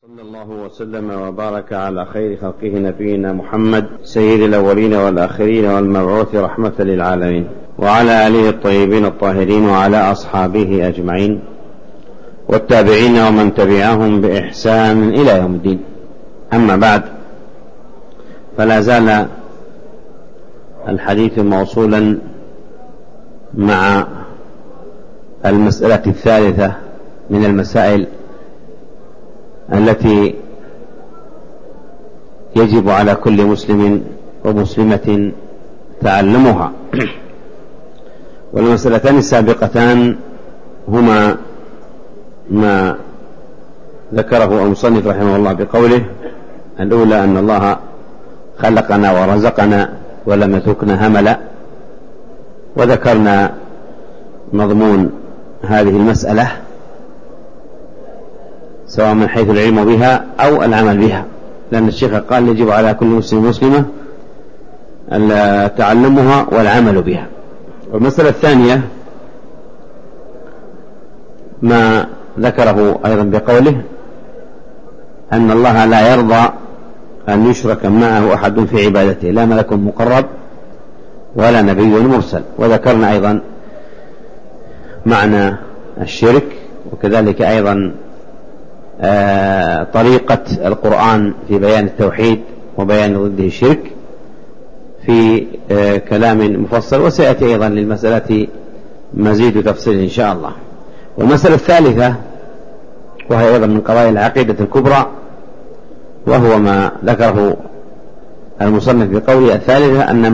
صلى الله وسلم وبارك على خير خلقه نبينا محمد سيد الأولين والآخرين والمبعوث رحمة للعالمين، وعلى آله الطيبين الطاهرين، وعلى أصحابه أجمعين، والتابعين ومن تبعهم بإحسان إلى يوم الدين. أما بعد، فلا زال الحديث موصولا مع المسألة الثالثة من المسائل التي يجب على كل مسلم ومسلمة تعلمها. والمسألتان السابقتان هما ما ذكره المصنف رحمه الله بقوله: الأولى أن الله خلقنا ورزقنا ولم يتركنا هملا، وذكرنا مضمون هذه المسألة سواء من حيث العلم بها أو العمل بها، لأن الشيخ قال يجب على كل مسلم مسلمة تعلمها والعمل بها. والمسألة الثانية ما ذكره أيضا بقوله أن الله لا يرضى أن يشرك معه أحد في عبادته، لا ملك مقرب ولا نبي مرسل. وذكرنا أيضا معنى الشرك، وكذلك أيضا طريقة القرآن في بيان التوحيد وبيان ضده الشرك في كلام مفصل، وسيأتي أيضا للمسألة مزيد تفصيل إن شاء الله. والمسألة الثالثة وهي أيضا من قضايا العقيدة الكبرى، وهو ما ذكره المصنف بقوله: الثالثة أن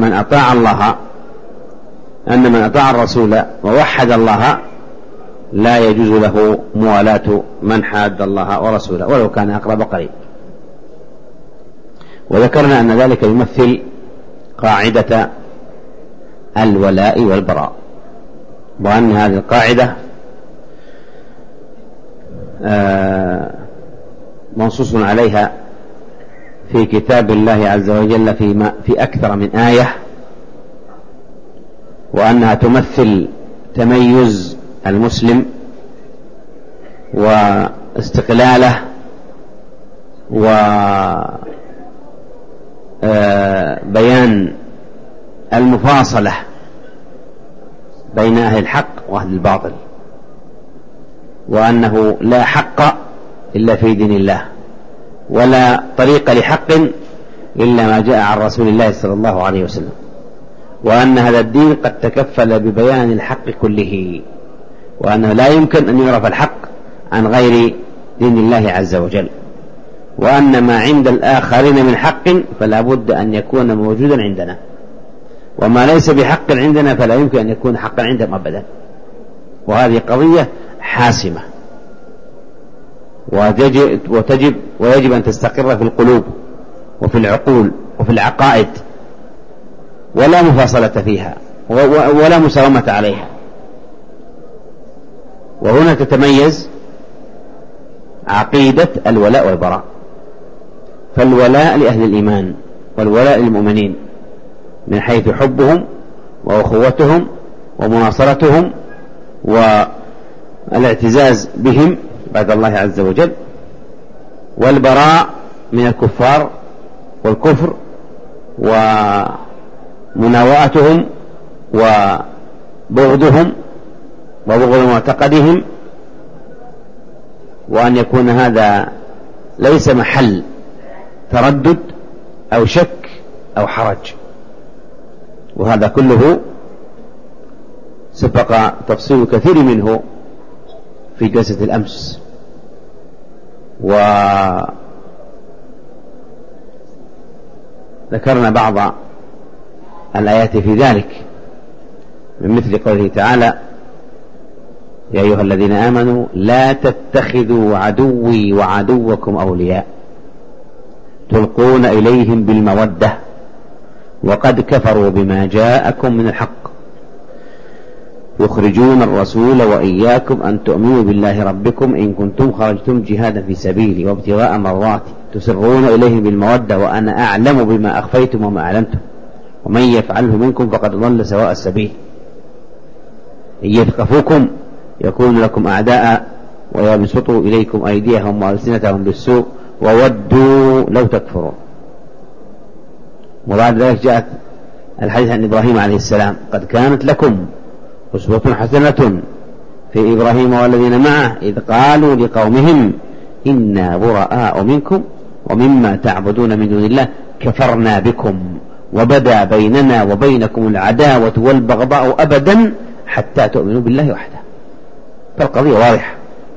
من أطاع الرسول ووحد الله لا يجوز له موالاة من حاد الله ورسوله ولو كان أقرب قريب. وذكرنا أن ذلك يمثل قاعدة الولاء والبراء، وأن هذه القاعدة منصوص عليها في كتاب الله عز وجل في أكثر من آية، وأنها تمثل تميز المسلم واستقلاله وبيان المفاصلة بين أهل الحق وأهل الباطل، وأنه لا حق إلا في دين الله، ولا طريق لحق إلا ما جاء عن رسول الله صلى الله عليه وسلم، وأن هذا الدين قد تكفل ببيان الحق كله، وأنه لا يمكن أن يعرف الحق عن غير دين الله عز وجل، وأن ما عند الآخرين من حق فلا بد أن يكون موجودا عندنا، وما ليس بحق عندنا فلا يمكن أن يكون حقا عندهم أبدا. وهذه قضية حاسمة ويجب أن تستقر في القلوب وفي العقول وفي العقائد، ولا مفاصلة فيها ولا مساومة عليها. وهنا تتميز عقيدة الولاء والبراء، فالولاء لأهل الإيمان والولاء للمؤمنين من حيث حبهم وأخوتهم ومناصرتهم والاعتزاز بهم بعد الله عز وجل، والبراء من الكفار والكفر ومناوئتهم وبغضهم وبغض معتقدهم، وأن يكون هذا ليس محل تردد أو شك أو حرج. وهذا كله سبق تفصيل كثير منه في جلسة الأمس، وذكرنا بعض الآيات في ذلك، من مثل قوله تعالى: يا أيها الذين آمنوا لا تتخذوا عدوي وعدوكم أولياء تلقون إليهم بالمودة وقد كفروا بما جاءكم من الحق يخرجون الرسول وإياكم أن تؤمنوا بالله ربكم إن كنتم خرجتم جهادا في سبيلي وابتغاء مرضاتي تسرون إليهم بالمودة وأنا أعلم بما أخفيتم وما أعلنتم ومن يفعله منكم فقد ضل سواء السبيل إن يثقفوكم يكون لكم أعداء ويبسطوا إليكم أيديهم وألسنتهم بالسوء وودوا لو تكفرون. وبعد ذلك جاءت الحديث عن إبراهيم عليه السلام: قد كانت لكم أسوة حسنة في إبراهيم والذين معه إذ قالوا لقومهم إنا براء منكم ومما تعبدون من دون الله كفرنا بكم وبدا بيننا وبينكم العداوة والبغضاء أبدا حتى تؤمنوا بالله وحده. فالقضية واضحة.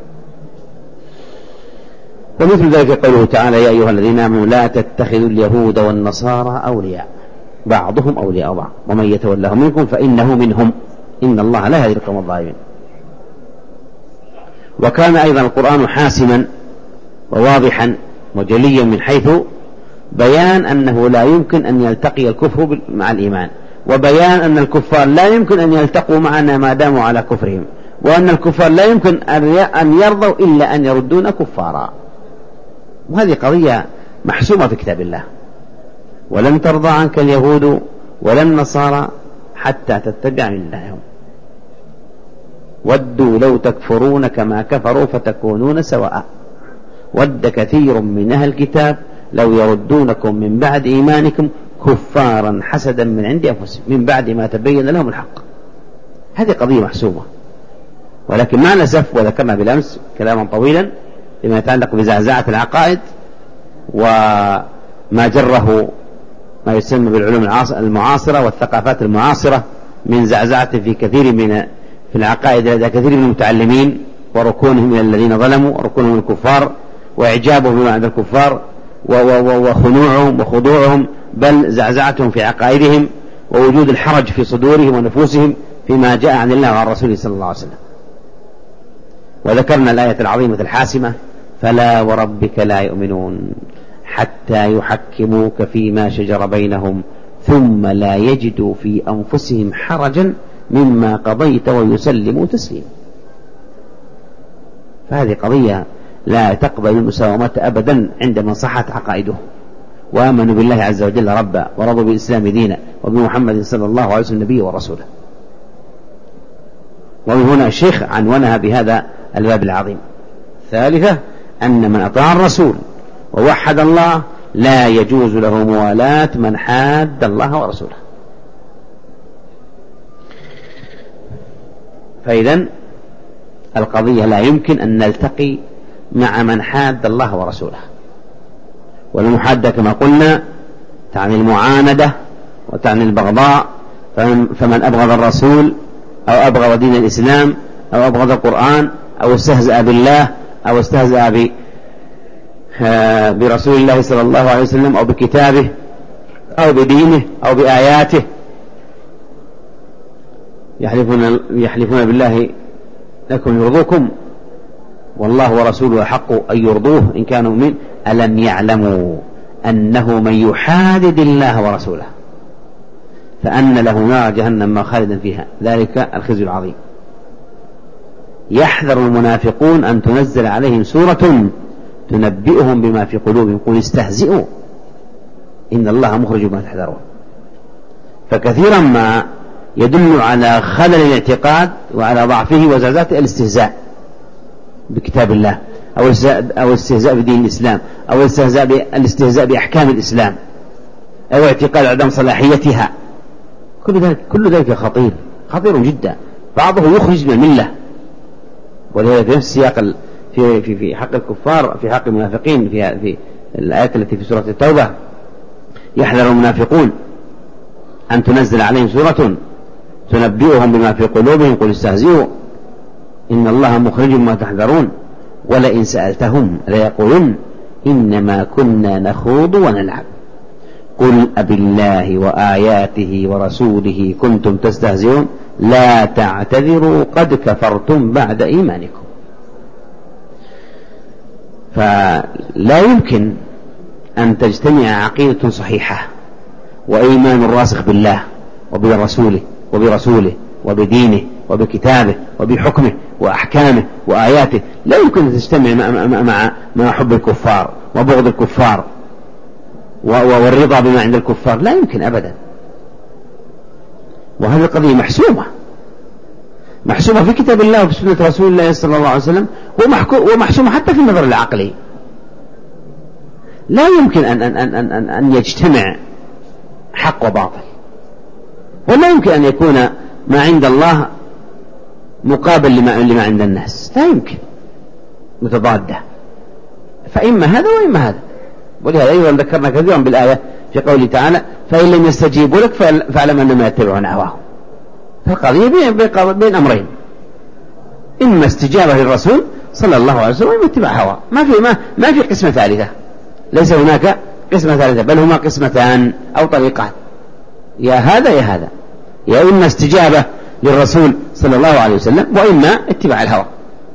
ومثل ذلك قوله تعالى: يا أيها الذين آمنوا لا تتخذوا اليهود والنصارى أولياء بعضهم أولياء بعض ومن يتولهم منكم فإنه منهم إن الله لا يهدي القوم الظالمين. وكان أيضا القرآن حاسما وواضحا وجليا من حيث بيان أنه لا يمكن أن يلتقي الكفر مع الإيمان، وبيان أن الكفار لا يمكن أن يلتقوا معنا ما داموا على كفرهم، وأن الكفار لا يمكن أن يرضوا إلا أن يردون كفارا. وهذه قضية محسومة في كتاب الله: ولن ترضى عنك اليهود ولا النصارى حتى تتبع ملتهم ودوا لو تكفرون كما كفروا فتكونون سواء ود كثير من أهل الكتاب لو يردونكم من بعد إيمانكم كفارا حسدا من عند أنفسهم من بعد ما تبين لهم الحق. هذه قضية محسومة، ولكن مع الأسف وذكرنا بالأمس كلاما طويلا فيما يتعلق بزعزعة العقائد وما جره ما يسمى بالعلوم المعاصرة والثقافات المعاصرة من زعزعة في كثير في العقائد لدى كثير من المتعلمين، وركونهم من الذين ظلموا وركونهم الكفار وإعجابهم بما عند الكفار وخنوعهم وخضوعهم، بل زعزعتهم في عقائدهم ووجود الحرج في صدورهم ونفوسهم فيما جاء عن الله وعن رسوله صلى الله عليه وسلم. وذكرنا الآية العظيمة الحاسمة: فلا وربك لا يؤمنون حتى يحكموك فيما شجر بينهم ثم لا يجدوا في أنفسهم حرجا مما قضيت ويسلموا تسليما. فهذه قضية لا تقبل المساومة أبدا عندما صحت عقائده وآمنوا بالله عز وجل ربا ورضوا بالإسلام دينا وبمحمد صلى الله عليه وسلم نبيه ورسوله. ومن هنا الشيخ عنونها بهذا الباب العظيم. ثالثة: أن من أطاع الرسول ووحد الله لا يجوز له موالاة من حاد الله ورسوله. فإذن القضية لا يمكن أن نلتقي مع من حاد الله ورسوله. والمحادة كما قلنا تعني المعاندة وتعني البغضاء، فمن أبغض الرسول أو أبغض دين الإسلام أو أبغض القرآن أو استهزأ بالله أو استهزأ برسول الله صلى الله عليه وسلم أو بكتابه أو بدينه أو بآياته، يحلفون بالله لكم يرضوكم والله ورسوله أحق أن يرضوه إن كانوا مؤمنين ألم يعلموا أنه من يحادد الله ورسوله فأن له نار جهنم خالدا فيها ذلك الخزي العظيم. يحذر المنافقون أن تنزل عليهم سورة تنبئهم بما في قلوبهم قل استهزئوا إن الله مخرج ما تحذرون. فكثيرا ما يدل على خلل الاعتقاد وعلى ضعفه وزعزعته الاستهزاء بكتاب الله أو الاستهزاء بدين الإسلام أو الاستهزاء بأحكام الإسلام أو اعتقاد عدم صلاحيتها. كل ذلك خطير جدا، بعضه يخرج من الملة. ولذلك في نفس السياق في حق الكفار في حق المنافقين في الآيات التي في سورة التوبة: يحذر المنافقون أن تنزل عليهم سورة تنبئهم بما في قلوبهم قل استهزئوا إن الله مخرج ما تحذرون ولئن سألتهم ليقولن إنما كنا نخوض ونلعب قل أبالله وآياته ورسوله كنتم تستهزئون لا تعتذروا قد كفرتم بعد إيمانكم. فلا يمكن أن تجتمع عقيدة صحيحة وإيمان راسخ بالله وبرسوله وبدينه وبكتابه وبحكمه وأحكامه وآياته، لا يمكن أن تجتمع مع حب الكفار وبغض الكفار والرضا بما عند الكفار، لا يمكن أبدا. وهذه القضية محسومة في كتاب الله وفي سنة رسول الله صلى الله عليه وسلم، ومحسومة حتى في النظر العقلي. لا يمكن أن يجتمع حق وباطل، ولا يمكن أن يكون ما عند الله مقابل لما عند الناس، لا يمكن، متضادة، فإما هذا وإما هذا. ولهذا أيضا ذكرنا كثيرا بالآية في قوله تعالى فإن لم يستجيبوا لك فاعلم أنما يتبعون أهواهم. فالقضية بين أمرين، إما استجابة للرسول صلى الله عليه وسلم وإما اتباع هواه، ما في قسمة ثالثة، ليس هناك قسمة ثالثة، بل هما قسمتان أو طريقان، يا هذا يا هذا، يا إما استجابة للرسول صلى الله عليه وسلم وإما اتباع الهوى.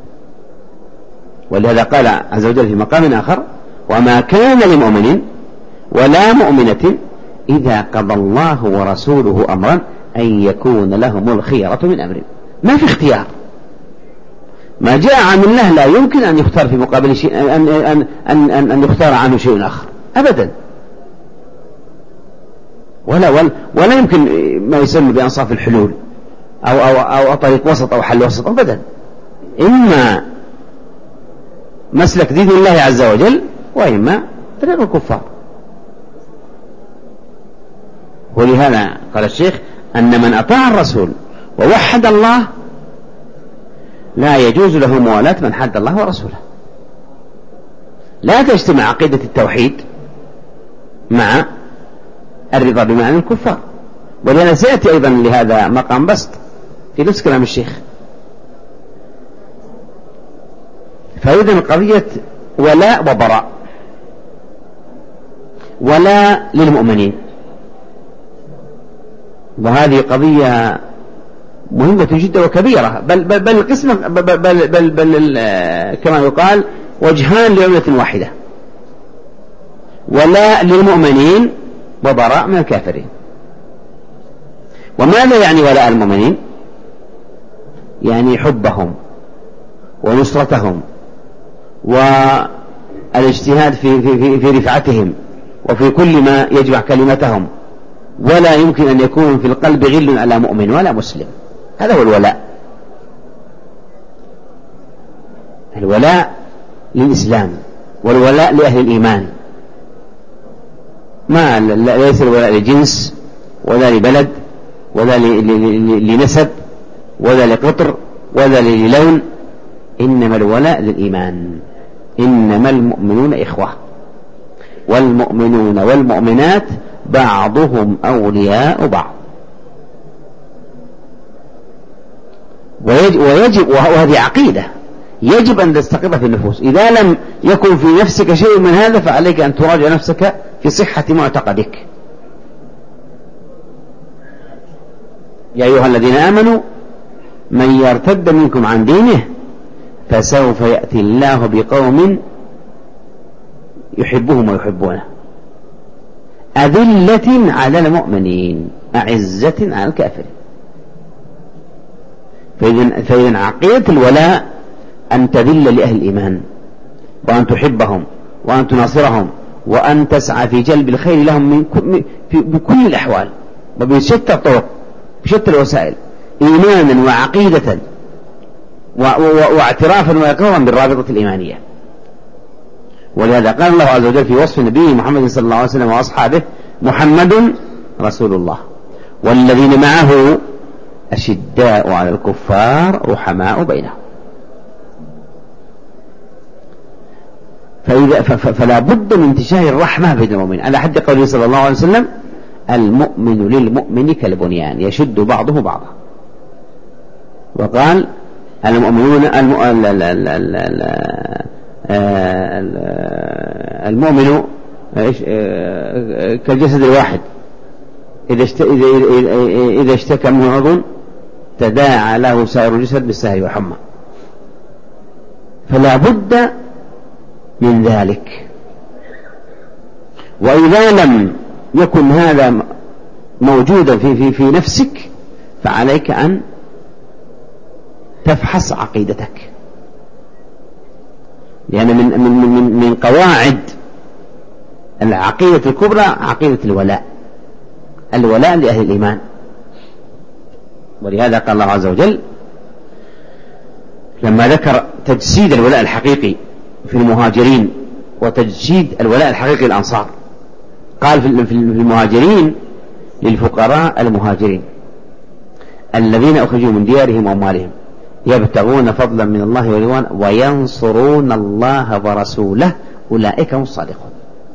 ولهذا قال عز وجل في مقام آخر وما كان لمؤمن ولا مؤمنة إذا قضى الله ورسوله أمرا أن يكون لهم الخيرة من أمره. ما في اختيار، ما جاء عن الله لا يمكن أن يختار في مقابل شيء أن يختار عنه شيء آخر أبدا، ولا يمكن ما يسمى بأنصاف الحلول أو طريق وسط أو حل وسط أبدا، إما مسلك دين الله عز وجل وإما طريق الكفار. ولهذا قال الشيخ أن من أطاع الرسول ووحد الله لا يجوز له موالاة من حد الله ورسوله. لا تجتمع عقيدة التوحيد مع الرضا بمعنى الكفار. ولهذا سيأتي أيضا لهذا مقام بسط في نفس كلام الشيخ. فإذن قضية ولاء وبراء، ولاء للمؤمنين، وهذه قضية مهمة جدا وكبيرة، بل القسمة بل كما يقال وجهان لعملة واحدة، ولاء للمؤمنين وبراء من الكافرين. وماذا يعني ولاء المؤمنين؟ يعني حبهم ونصرتهم والاجتهاد في رفعتهم وفي كل ما يجمع كلمتهم، ولا يمكن أن يكون في القلب غل على مؤمن ولا مسلم. هذا هو الولاء. الولاء للإسلام والولاء لأهل الإيمان، ما ليس الولاء لجنس ولا لبلد ولا لنسب ولا لقطر ولا للون، إنما الولاء للإيمان. إنما المؤمنون إخوة، والمؤمنون والمؤمنات بعضهم أولياء بعض. ويجب، وهذه عقيدة يجب أن تستقر في النفوس. إذا لم يكن في نفسك شيء من هذا فعليك أن تراجع نفسك في صحة معتقدك. يا أيها الذين آمنوا من يرتد منكم عن دينه فسوف يأتي الله بقوم يحبهم ويحبونه أذلة على المؤمنين أعزة على الكافرين. فإذن عقيدة الولاء أن تذل لأهل الإيمان، وأن تحبهم، وأن تناصرهم، وأن تسعى في جلب الخير لهم بكل الأحوال وبشتى الطرق بشتى الوسائل، إيمانا وعقيدة واعترافا وإقرارا بالرابطة الإيمانية. ولهذا قال الله عز وجل في وصف نبيه محمد صلى الله عليه وسلم وأصحابه محمد رسول الله والذين معه أشداء على الكفار رحماء بينهم. فلا بد من انتشار الرحمة بين المؤمنين على حد قوله صلى الله عليه وسلم المؤمن للمؤمن كالبنيان يشد بعضه بعضا. وقال المؤمن كالجسد الواحد إذا اشتكى منه عضو تداعى له سائر الجسد بالسهر والحمى. فلا بد من ذلك. وإذا لم يكن هذا موجودا في نفسك فعليك أن تفحص عقيدتك، لأن من قواعد العقيدة الكبرى عقيدة الولاء لأهل الإيمان. ولهذا قال الله عز وجل لما ذكر تجسيد الولاء الحقيقي في المهاجرين وتجسيد الولاء الحقيقي للأنصار. قال في المهاجرين للفقراء المهاجرين الذين أخرجوا من ديارهم وأموالهم يبتغون فضلا من الله ورضوانه وينصرون الله ورسوله أولئك هم الصادقون.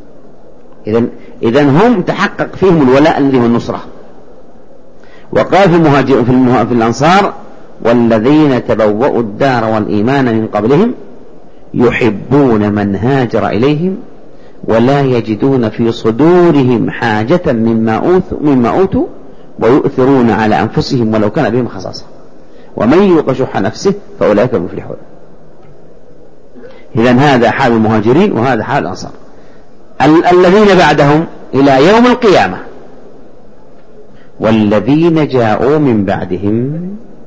إذن هم تحقق فيهم الولاء الذي هو النصرة. وقال في الأنصار والذين تبوأوا الدار والإيمان من قبلهم يحبون من هاجر إليهم ولا يجدون في صدورهم حاجة مما أوتوا ويؤثرون على أنفسهم ولو كان بهم خصاصة ومن يوق شح نفسه فأولئك هم المفلحون. إذن هذا حال المهاجرين وهذا حال الأنصار. الذين بعدهم إلى يوم القيامة والذين جاءوا من بعدهم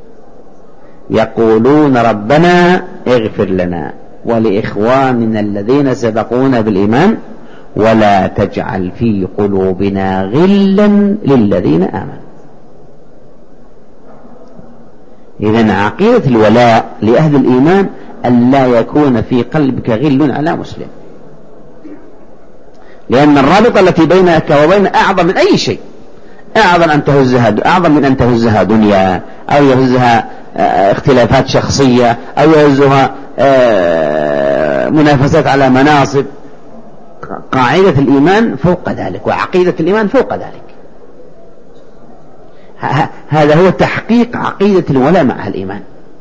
يقولون ربنا اغفر لنا ولإخواننا الذين سبقونا بالإيمان ولا تجعل في قلوبنا غلا للذين آمنوا. إذن عقيدة الولاء لأهل الإيمان أن لا يكون في قلبك غل على مسلم، لأن الرابطة التي بينك وبين أعظم من أي شيء، أعظم من أن تهزها دنيا أو يهزها اختلافات شخصية أو يهزها منافسات على مناصب. قاعدة الإيمان فوق ذلك وعقيدة الإيمان فوق ذلك. هذا هو تحقيق عقيدة الولاء مع الإيمان،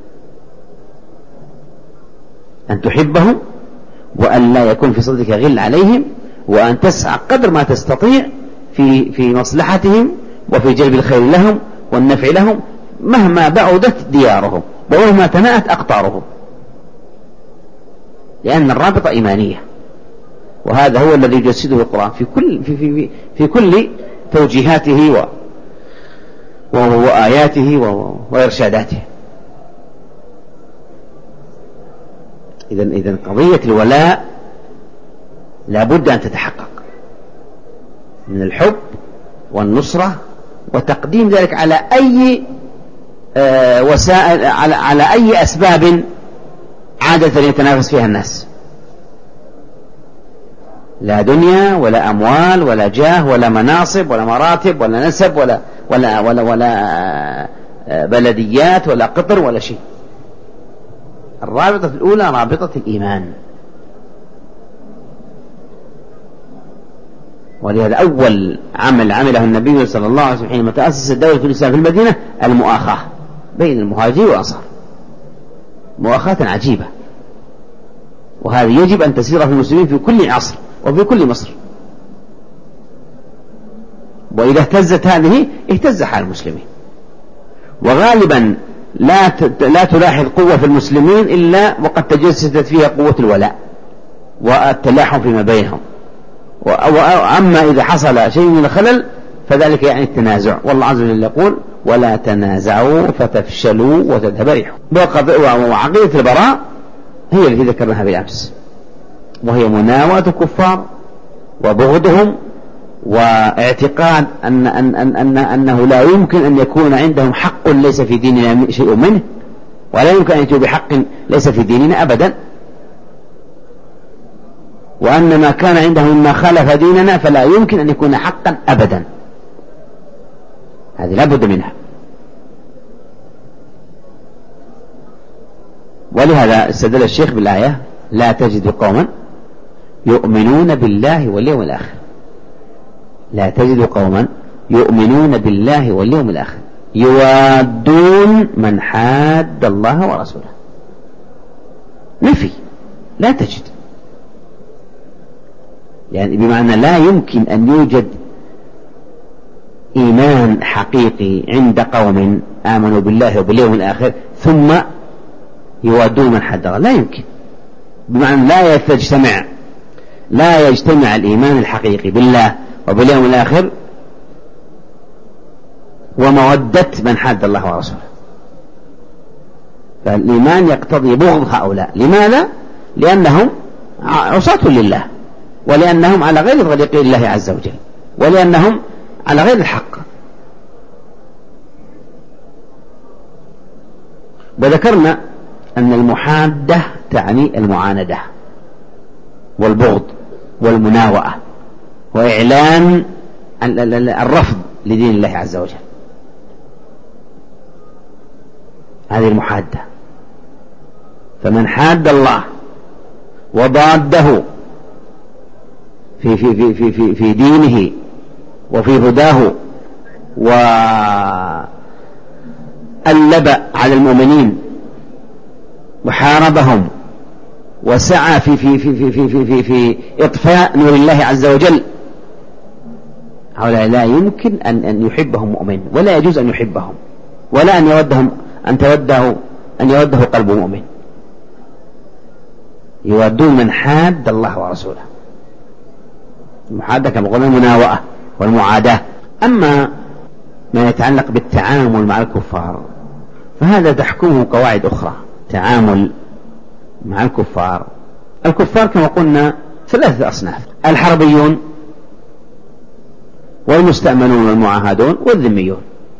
أن تحبهم وأن لا يكون في صدرك غل عليهم وأن تسعى قدر ما تستطيع في مصلحتهم وفي جلب الخير لهم والنفع لهم مهما بعدت ديارهم ومهما تناءت أقطارهم، لأن الرابطة إيمانية. وهذا هو الذي يجسده القرآن في كل توجيهاته وآياته وإرشاداته. إذن قضية الولاء لابد أن تتحقق من الحب والنصرة وتقديم ذلك على أي وسائل، على أي أسباب عادة يتنافس فيها الناس، لا دنيا ولا أموال ولا جاه ولا مناصب ولا مراتب ولا نسب ولا بلديات ولا قطر ولا شيء. الرابطة الأولى رابطة الإيمان. ولهذا أول عمل عمله النبي صلى الله عليه وسلم حينما تأسس الدولة الإسلام في المدينة المؤاخاة بين المهاجرين والأنصار، مؤاخاة عجيبة، وهذه يجب أن تسير في المسلمين في كل عصر وفي كل مصر. وإذا اهتزت هذه اهتز حال المسلمين. وغالبا لا تلاحظ قوة في المسلمين إلا وقد تجسدت فيها قوة الولاء والتلاحم فيما بينهم. وأما إذا حصل شيء من الخلل فذلك يعني التنازع. والله عز وجل يقول ولا تنازعوا فتفشلوا وتذهب ريحكم. وعقيدة البراء هي التي ذكرناها بالأمس، وهي مناوئة الكفار وبغضهم واعتقاد أنه لا يمكن أن يكون عندهم حق ليس في ديننا شيء منه، ولا يمكن أن يأتوا بحق ليس في ديننا أبدا، وأن ما كان عندهم مما خالف ديننا فلا يمكن أن يكون حقا أبدا. هذه لا بد منها. ولهذا استدل الشيخ بالآية لا تجد قوما يؤمنون بالله واليوم الآخر، لا تجد قوما يؤمنون بالله واليوم الآخر يوادون من حاد الله ورسوله. نفي، لا تجد، يعني بمعنى لا يمكن أن يوجد إيمان حقيقي عند قوم آمنوا بالله وباليوم الآخر ثم يوادون من حد الله، لا يمكن. بمعنى لا يجتمع الإيمان الحقيقي بالله وباليوم الآخر ومودة من حد الله ورسوله. فالإيمان يقتضي بغض هؤلاء. لماذا؟ لأنهم عصاة لله، ولأنهم على غير طريق الله عز وجل، ولأنهم على غير الحق. وذكرنا أن المحادة تعني المعاندة والبغض، والمناوئة وإعلان الرفض لدين الله عز وجل. هذه المحادة. فمن حاد الله وضاده في دينه وفي هداه وألب على المؤمنين وحاربهم وسعى في إطفاء نور الله عز وجل، هؤلاء لا يمكن أن يحبهم مؤمن، ولا يجوز أن يحبهم، ولا أن يوده قلب مؤمن. يودون من حاد الله ورسوله. المحادة كما قلنا المناوئة والمعاداة. أما ما يتعلق بالتعامل مع الكفار فهذا تحكمه قواعد أخرى. تعامل مع الكفار كما قلنا 3 أصناف: الحربيون والمستأمنون والمعاهدون والذميون.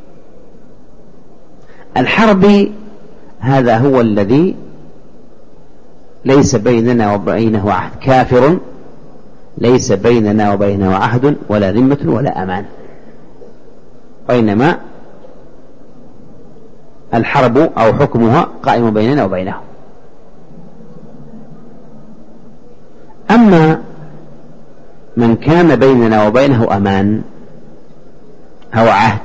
الحربي هذا هو الذي ليس بيننا وبينه عهد، كافر ليس بيننا وبينه عهد ولا ذمة ولا أمان، وإنما الحرب أو حكمها قائم بيننا وبينه. أما من كان بيننا وبينه أمان أو عهد،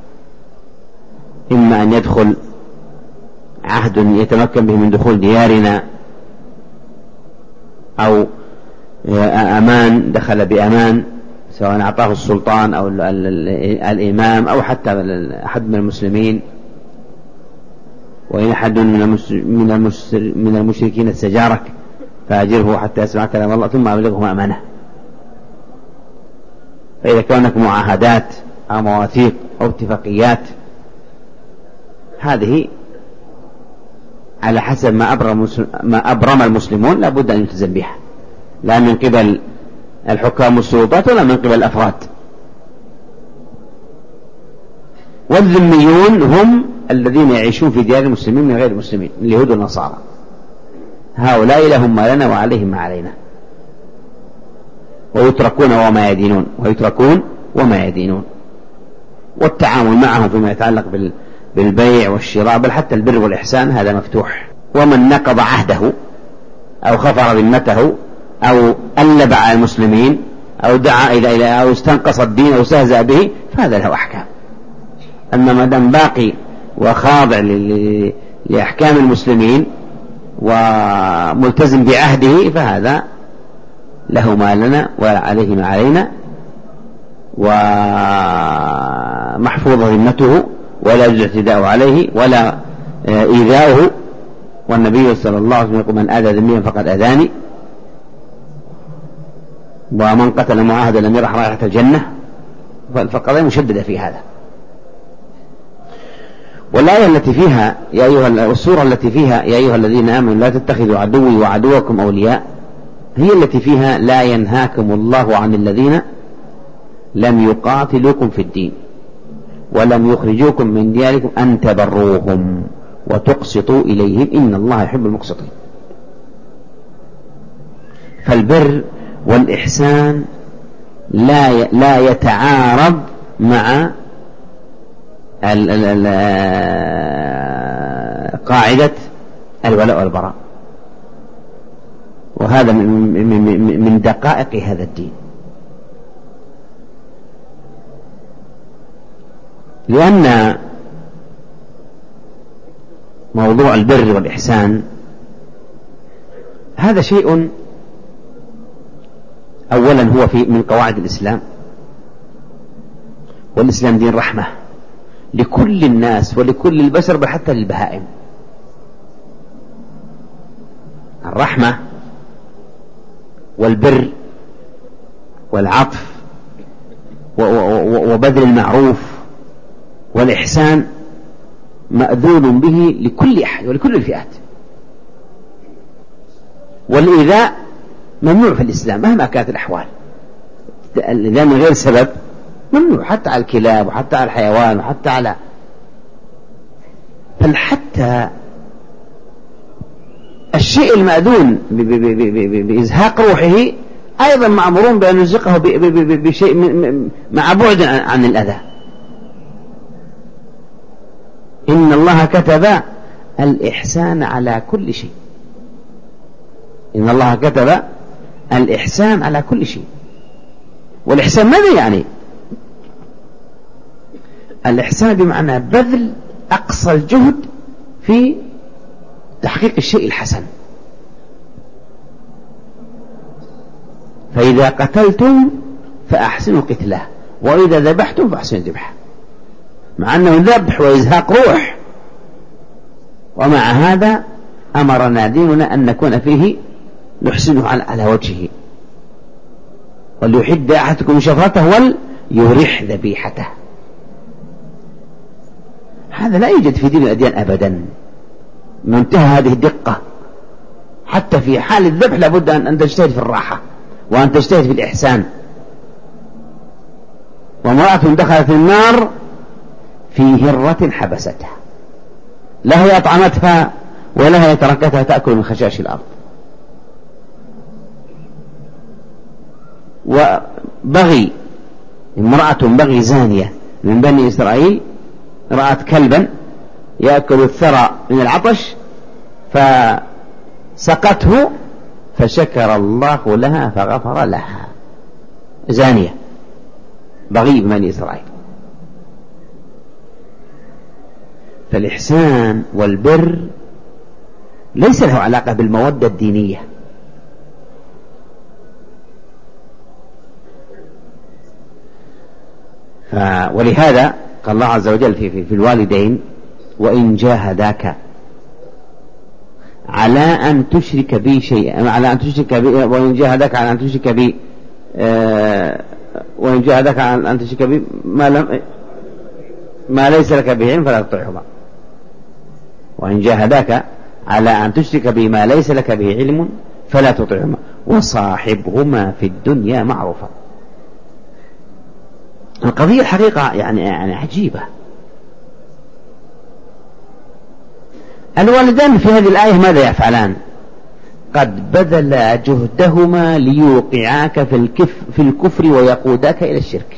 إما أن يدخل عهد يتمكن به من دخول ديارنا، أو أمان دخل بأمان سواء أعطاه السلطان أو الإمام أو حتى أحد من المسلمين، وإن أحد من المشركين استجارك فأجره حتى يسمع كلام الله ثم أبلغه أمانه. فإذا كانت معاهدات أو مواثيق أو اتفاقيات، هذه على حسب ما أبرم المسلمون لا بد أن يلتزم بها، لا من قبل الحكام والسلطات ولا من قبل الأفراد. والذميون هم الذين يعيشون في ديار المسلمين من غير المسلمين، اليهود والنصارى. هؤلاء لهم ما لنا وعليهم ما علينا، ويتركون وما يدينون. والتعامل معهم فيما يتعلق بالبيع والشراء، بل حتى البر والإحسان هذا مفتوح. ومن نقض عهده أو خفر ذمته أو ألب على المسلمين أو دعا إلى أو استنقص الدين أو استهزأ به فهذا له أحكام. أما ما دام باقي وخاضع لأحكام المسلمين وملتزم بعهده فهذا له ما لنا وعليه ما علينا، ومحفوظ ذمته ولا يجوز الاعتداء عليه ولا إيذاؤه. والنبي صلى الله عليه وسلم يقول: من آذى ذميا فقد أذاني، ومن قتل معاهدا لم يرح رائحة الجنة. فالقضية مشددة في هذا. والآية التي فيها والسورة التي فيها يا أيها الذين آمنوا لا تتخذوا عدوي وعدوكم أولياء هي التي فيها لا ينهاكم الله عن الذين لم يقاتلوكم في الدين ولم يخرجوكم من دياركم أن تبروهم وتقسطوا إليهم إن الله يحب المقسطين. فالبر والإحسان لا يتعارض مع قاعدة الولاء والبراء، وهذا من دقائق هذا الدين. لأن موضوع البر والإحسان هذا شيء أولا هو من قواعد الإسلام، والإسلام دين رحمة لكل الناس ولكل البشر بل حتى للبهائم. الرحمة والبر والعطف وبذل المعروف والإحسان مأذون به لكل أحد ولكل الفئات. والإيذاء ممنوع في الإسلام مهما كانت الأحوال، الإيذاء من غير سبب ممنوع، حتى على الكلاب وحتى على الحيوان وحتى على بل حتى الشيء المأذون بإزهاق روحه أيضا مأمورون بأن نرزقه بشيء مع بعد عن الأذى. إن الله كتب الإحسان على كل شيء. إن الله كتب الإحسان على كل شيء. والإحسان ماذا يعني؟ الإحسان بمعنى بذل أقصى الجهد في تحقيق الشيء الحسن. فإذا قتلتم فأحسنوا قتله، وإذا ذبحتم فأحسنوا الذبح، مع أنه ذبح وإزهاق روح، ومع هذا أمرنا ديننا أن نكون فيه نحسنه على وجهه. وليحد أحدكم شفرته وليرح ذبيحته. هذا لا يوجد في دين الأديان أبدا، منتهى هذه الدقة. حتى في حال الذبح لابد أن تجتهد في الراحة، وأن تجتهد في الإحسان. وامرأة دخلت النار في هرة حبستها، لا هي أطعمتها ولا هي تركتها تأكل من خشاش الأرض. وبغي امرأة بغي زانية من بني إسرائيل رأت كلبا يأكل الثرى من العطش فسقته فشكر الله لها فغفر لها. زانية بغي بني إسرائيل. فالإحسان والبر ليس له علاقة بالمودة الدينية. ولهذا قال الله عز وجل في الوالدين: وإن جاهداك على أن تشرك بي شيئا، على أن تشرك بي، وإن جاهداك على أن تشرك بي، وإن جاهداك على أن تشرك بي ما ليس لك به علم فلا تطعهما. وإن جاهداك على أن تشرك بي ما ليس لك به علم فلا تطعهما وصاحبهما في الدنيا معروفا. القضية الحقيقة يعني عجيبة. الوالدان في هذه الآية ماذا يفعلان؟ قد بذل جهدهما ليوقعاك في الكفر ويقوداك إلى الشرك.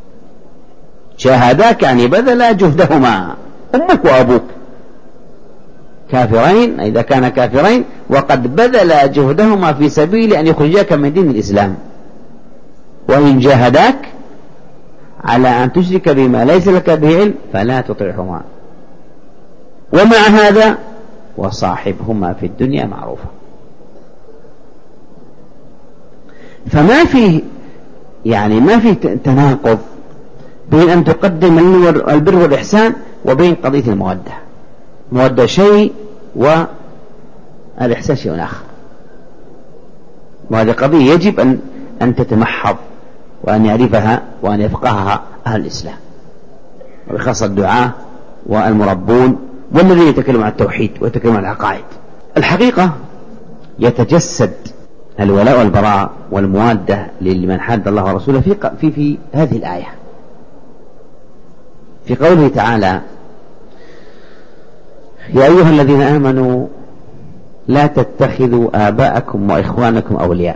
جاهداك يعني بذل جهدهما، أمك وأبوك كافرين إذا كان كافرين، وقد بذل جهدهما في سبيل أن يخرجاك من دين الإسلام. وإن جاهداك على أن تشرك بما ليس لك به علم فلا تطعهما، ومع هذا وصاحبهما في الدنيا معروفا. فما في ما في تناقض بين أن تقدم البر والإحسان وبين قضية المودة. المودة شيء والإحسان شيء آخر، وهذه قضية يجب أن تتمحض وأن يعرفها وأن يفقهها أهل الإسلام، وبخاصة الدعاة والمربون والذين يتكلمون عن التوحيد ويتكلمون عن العقائد. الحقيقة يتجسد الولاء والبراء والموادة لمن حاد الله ورسوله في هذه الآية، في قوله تعالى: يا أيها الذين آمنوا لا تتخذوا آباءكم وإخوانكم أولياء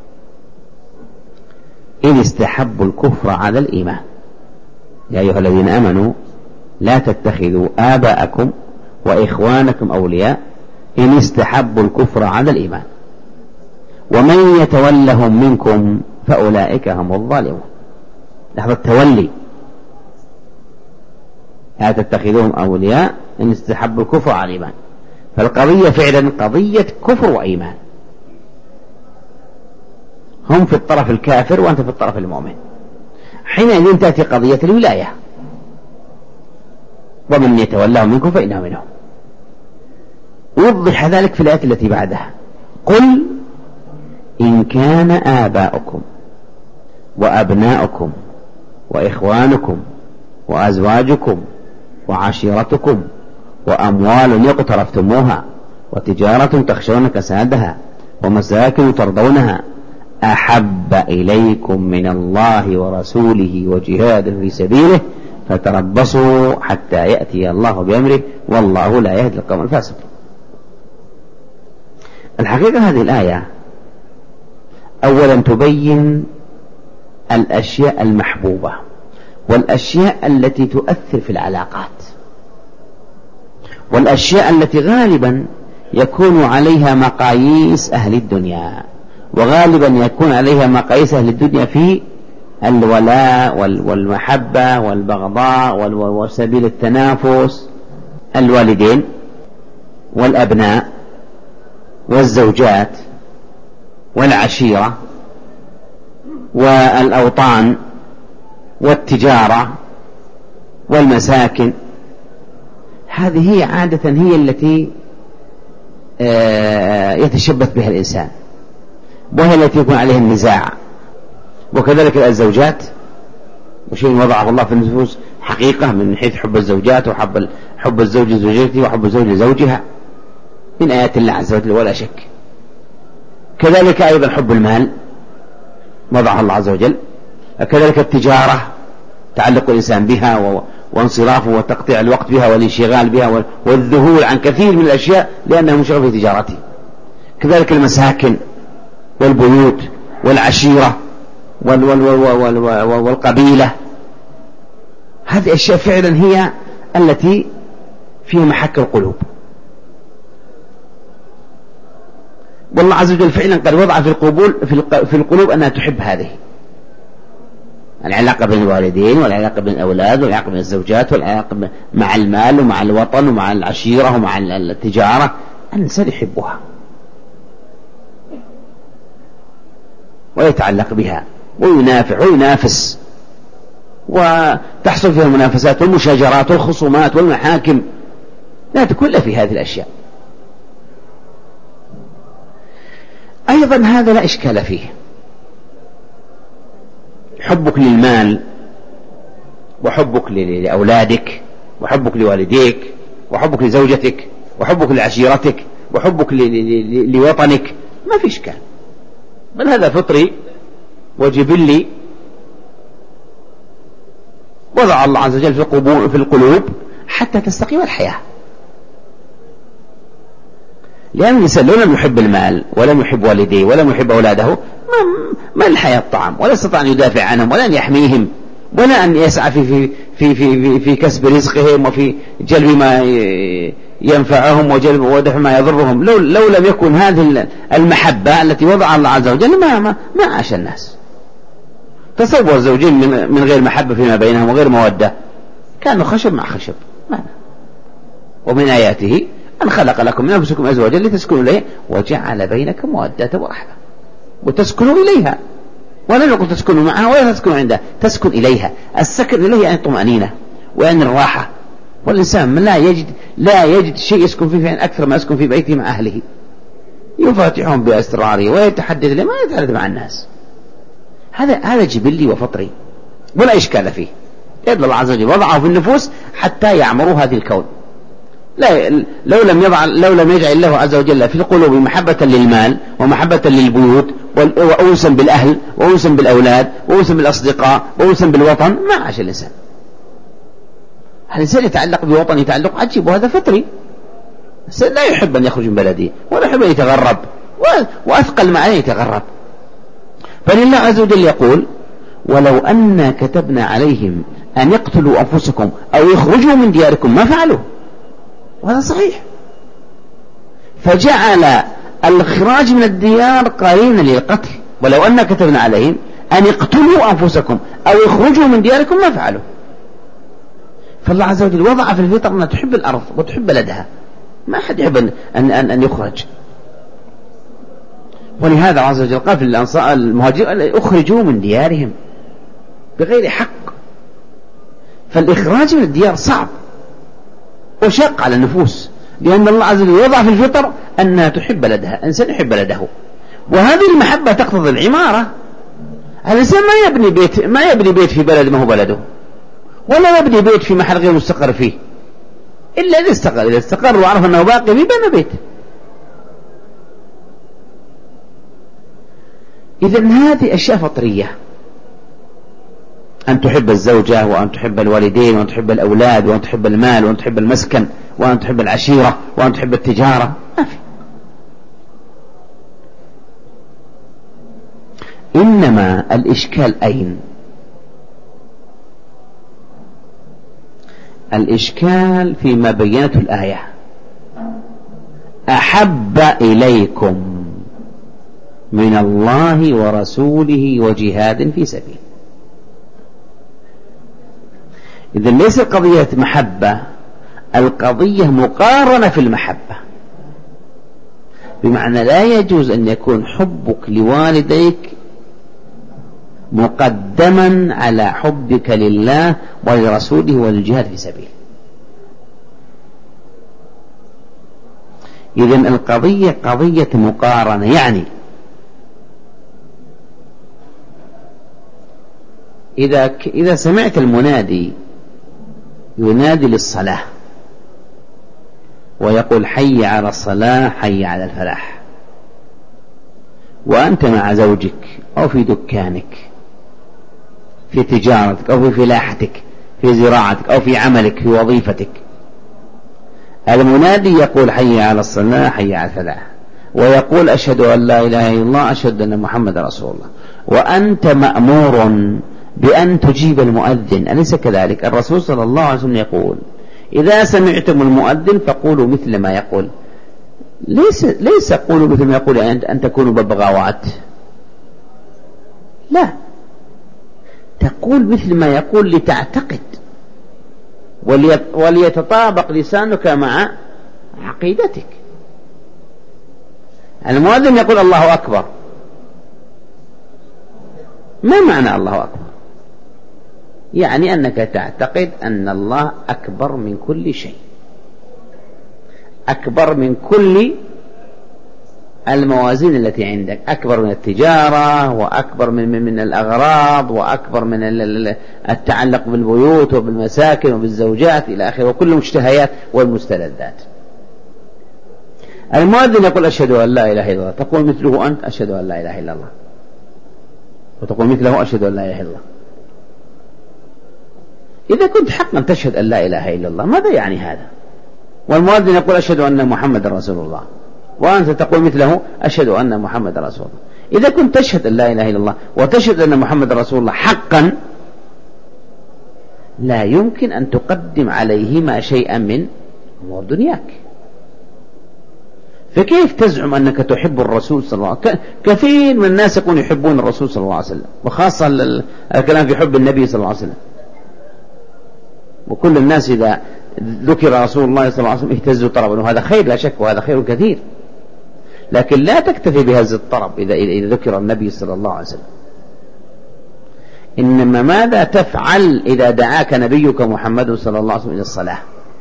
إن استحبوا الكفر على الإيمان. يا أيها الذين آمنوا لا تتخذوا آباءكم وإخوانكم أولياء إن استحبوا الكفر على الإيمان ومن يتولهم منكم فأولئك هم الظالمون. لحظة التولي، لا تتخذوهم أولياء إن استحبوا الكفر على الإيمان. فالقضية فعلا قضية كفر وإيمان، هم في الطرف الكافر وأنت في الطرف المؤمن. حينئذ تأتي قضية الولاية: ومن يتولهم منكم فإنه منهم. وضح ذلك في الآية التي بعدها: قل إن كان آباؤكم وأبناؤكم وإخوانكم وأزواجكم وعشيرتكم وأموال اقترفتموها وتجارة تخشون كسادها ومساكن ترضونها أحب إليكم من الله ورسوله وجهاد في سبيله فتربصوا حتى يأتي الله بأمره والله لا يهدي القوم الفاسقين. الحقيقة هذه الآية أولا تبين الأشياء المحبوبة والأشياء التي تؤثر في العلاقات، والأشياء التي غالبا يكون عليها مقاييس أهل الدنيا، وغالبا يكون عليها مقاييس أهل الدنيا في الولاء والمحبة والبغضاء وسبيل التنافس، الوالدين والأبناء والزوجات والعشيرة والأوطان والتجارة والمساكن. هذه هي عادة هي التي يتشبث بها الإنسان، وهي التي يكون عليها النزاع. وكذلك الزوجات، وشيء وضعه الله في النفوس حقيقة من حيث حب الزوجات وحب الزوج لزوجته وحب الزوج لزوجها من آيات الله عز وجل ولا شك. كذلك أيضا حب المال وضعه الله عز وجل. كذلك التجارة تعلق الإنسان بها وانصرافه وتقطيع الوقت بها والانشغال بها والذهول عن كثير من الأشياء لأنه مشغول في تجارته. كذلك المساكن والبيوت والعشيرة والقبيلة. هذه أشياء فعلا هي التي فيها محك القلوب. والله عز وجل فعلا قد وضع في القلوب أنها تحب هذه العلاقة بين الوالدين والعلاقة بين الأولاد والعلاقة بين الزوجات والعلاقة مع المال ومع الوطن ومع العشيرة ومع التجارة. الإنسان يحبها ويتعلق بها وينافع وينافس، وتحصل فيها المنافسات والمشاجرات والخصومات والمحاكم، لا تكون في هذه الأشياء. أيضا هذا لا إشكال فيه. حبك للمال وحبك لأولادك وحبك لوالديك وحبك لزوجتك وحبك لعشيرتك وحبك لوطنك ما في إشكال، بل هذا فطري وجبلي وضع الله عز وجل في القلوب حتى تستقيم الحياة. لأن الإنسان لو لم يحب المال ولم يحب والديه ولم يحب أولاده ما الحياة طعم، ولا يستطيع أن يدافع عنهم ولا أن يحميهم ولا أن يسعى في كسب رزقهم وفي جلب ما ينفعهم وجلب ودفع ما يضرهم. لو لم يكن هذه المحبة التي وضع الله عز وجل ما عاش الناس. تصور زوجين من غير محبة فيما بينهم وغير مودة، كانوا خشب مع خشب. ومن آياته أن خلق لكم من أنفسكم أزواجا لتسكنوا إليها وجعل بينكم مودة ورحمة، وتسكنوا إليها، ولا نقول تسكنوا معها ولا تسكنوا عندها، تسكن إليها. السكن إليها يعني الطمأنينة وأن الراحة، والإنسان لا يجد شيء يسكن فيه أكثر ما يسكن في بيته مع أهله، يفاتحهم بأسراره ويتحدث لما يتحدث مع الناس. هذا جبلي وفطري ولا إشكال فيه، لأن الله عز وجل وضعه في النفوس حتى يعمروا هذه الكون. لو لم يجعل الله عز وجل في القلوب محبة للمال ومحبة للبيوت وأنسا بالأهل وأنسا بالأولاد وأنسا بالأصدقاء وأنسا بالوطن ما عاش الإنسان. الإنسان يتعلق بوطن يتعلق عجيب، وهذا فطري. الإنسان لا يحب أن يخرج من بلده ولا يحب أن يتغرب، وأثقل ما عليه يتغرب. فلله عز وجل يقول: ولو أن كتبنا عليهم أن يقتلوا أنفسكم أو يخرجوا من دياركم ما فعلوا. وهذا صحيح. فجعل الإخراج من الديار قرينا للقتل. ولو أن كتبنا عليهم أن يقتلوا أنفسكم أو يخرجوا من دياركم ما فعلوا. فالله عز وجل وضع في الفطر أنها تحب الأرض وتحب بلدها، ما أحد يحب أن يخرج. ولهذا عز وجل قال في الأنصار المهاجرين: أخرجوا من ديارهم بغير حق. فالإخراج من الديار صعب وشق على النفوس، لأن الله عز وجل وضع في الفطر أنها تحب بلدها، الإنسان يحب بلده، وهذه المحبة تقتضي العمارة. الإنسان ما يبني بيت في بلد ما هو بلده، ولا يبني بيت في محل غير مستقر فيه، إلا إذا استقر وعرف أنه باقي فيه بنى بيت. إذن هذه أشياء فطرية، أن تحب الزوجة وأن تحب الوالدين وأن تحب الأولاد وأن تحب المال وأن تحب المسكن وأن تحب العشيرة وأن تحب التجارة، ما في. إنما الإشكال أين؟ الإشكال فيما بينته الآية: أحب إليكم من الله ورسوله وجهاد في سبيل. إذن ليس قضية محبة، القضية مقارنة في المحبة، بمعنى لا يجوز أن يكون حبك لوالديك مقدما على حبك لله ولرسوله والجهاد في سبيله. إذن القضية قضية مقارنة، يعني إذا سمعت المنادي ينادي للصلاة ويقول حي على الصلاة حي على الفلاح، وأنت مع زوجك أو في دكانك، في تجارتك أو في فلاحتك، في زراعتك أو في عملك، في وظيفتك، المنادي يقول حي على الصلاة حي على الفلاح، ويقول أشهد أن لا إله إلا الله أشهد أن محمد رسول الله، وأنت مأمور بأن تجيب المؤذن، أليس كذلك؟ الرسول صلى الله عليه وسلم يقول إذا سمعتم المؤذن فقولوا مثل ما يقول. ليس قولوا مثل ما يقول أن تكونوا ببغاوات، لا، تقول مثل ما يقول لتعتقد وليتطابق لسانك مع عقيدتك. المؤذن يقول الله أكبر، ما معنى الله أكبر؟ يعني أنك تعتقد أن الله أكبر من كل شيء، أكبر من كل الموازين التي عندك، أكبر من التجارة، وأكبر من الأغراض، وأكبر من التعلق بالبيوت وبالمساكن وبالزوجات إلى آخره، وكل المشتهيات والمستلذات. المؤذن يقول أشهد أن لا إله إلا الله، تقول مثله أنت أشهد أن لا إله إلا الله، وتقول مثله أشهد أن لا إله إلا الله. إذا كنت حقا تشهد أن لا إله إلا الله، ماذا يعني هذا؟ والمؤذن يقول أشهد أن محمد رسول الله، وأنت تقول مثله أشهد أن محمد رسول الله. إذا كنت تشهد أن لا إله إلا الله وتشهد أن محمد رسول الله حقا، لا يمكن أن تقدم عليهما شيئا من أمور دنياك. فكيف تزعم أنك تحب الرسول صلى الله عليه وسلم؟ كثير من الناس يقولون يحبون الرسول صلى الله عليه وسلم، وخاصة الكلام في حب النبي صلى الله عليه وسلم، وكل الناس إذا ذكر رسول الله صلى الله عليه وسلم اهتزوا طربا، وهذا خير لا شك، وهذا خير كثير، لكن لا تكتفي بهذا الطرب إذا ذكر النبي صلى الله عليه وسلم. إنما ماذا تفعل إذا دعاك نبيك محمد صلى الله عليه وسلم إلى الصلاة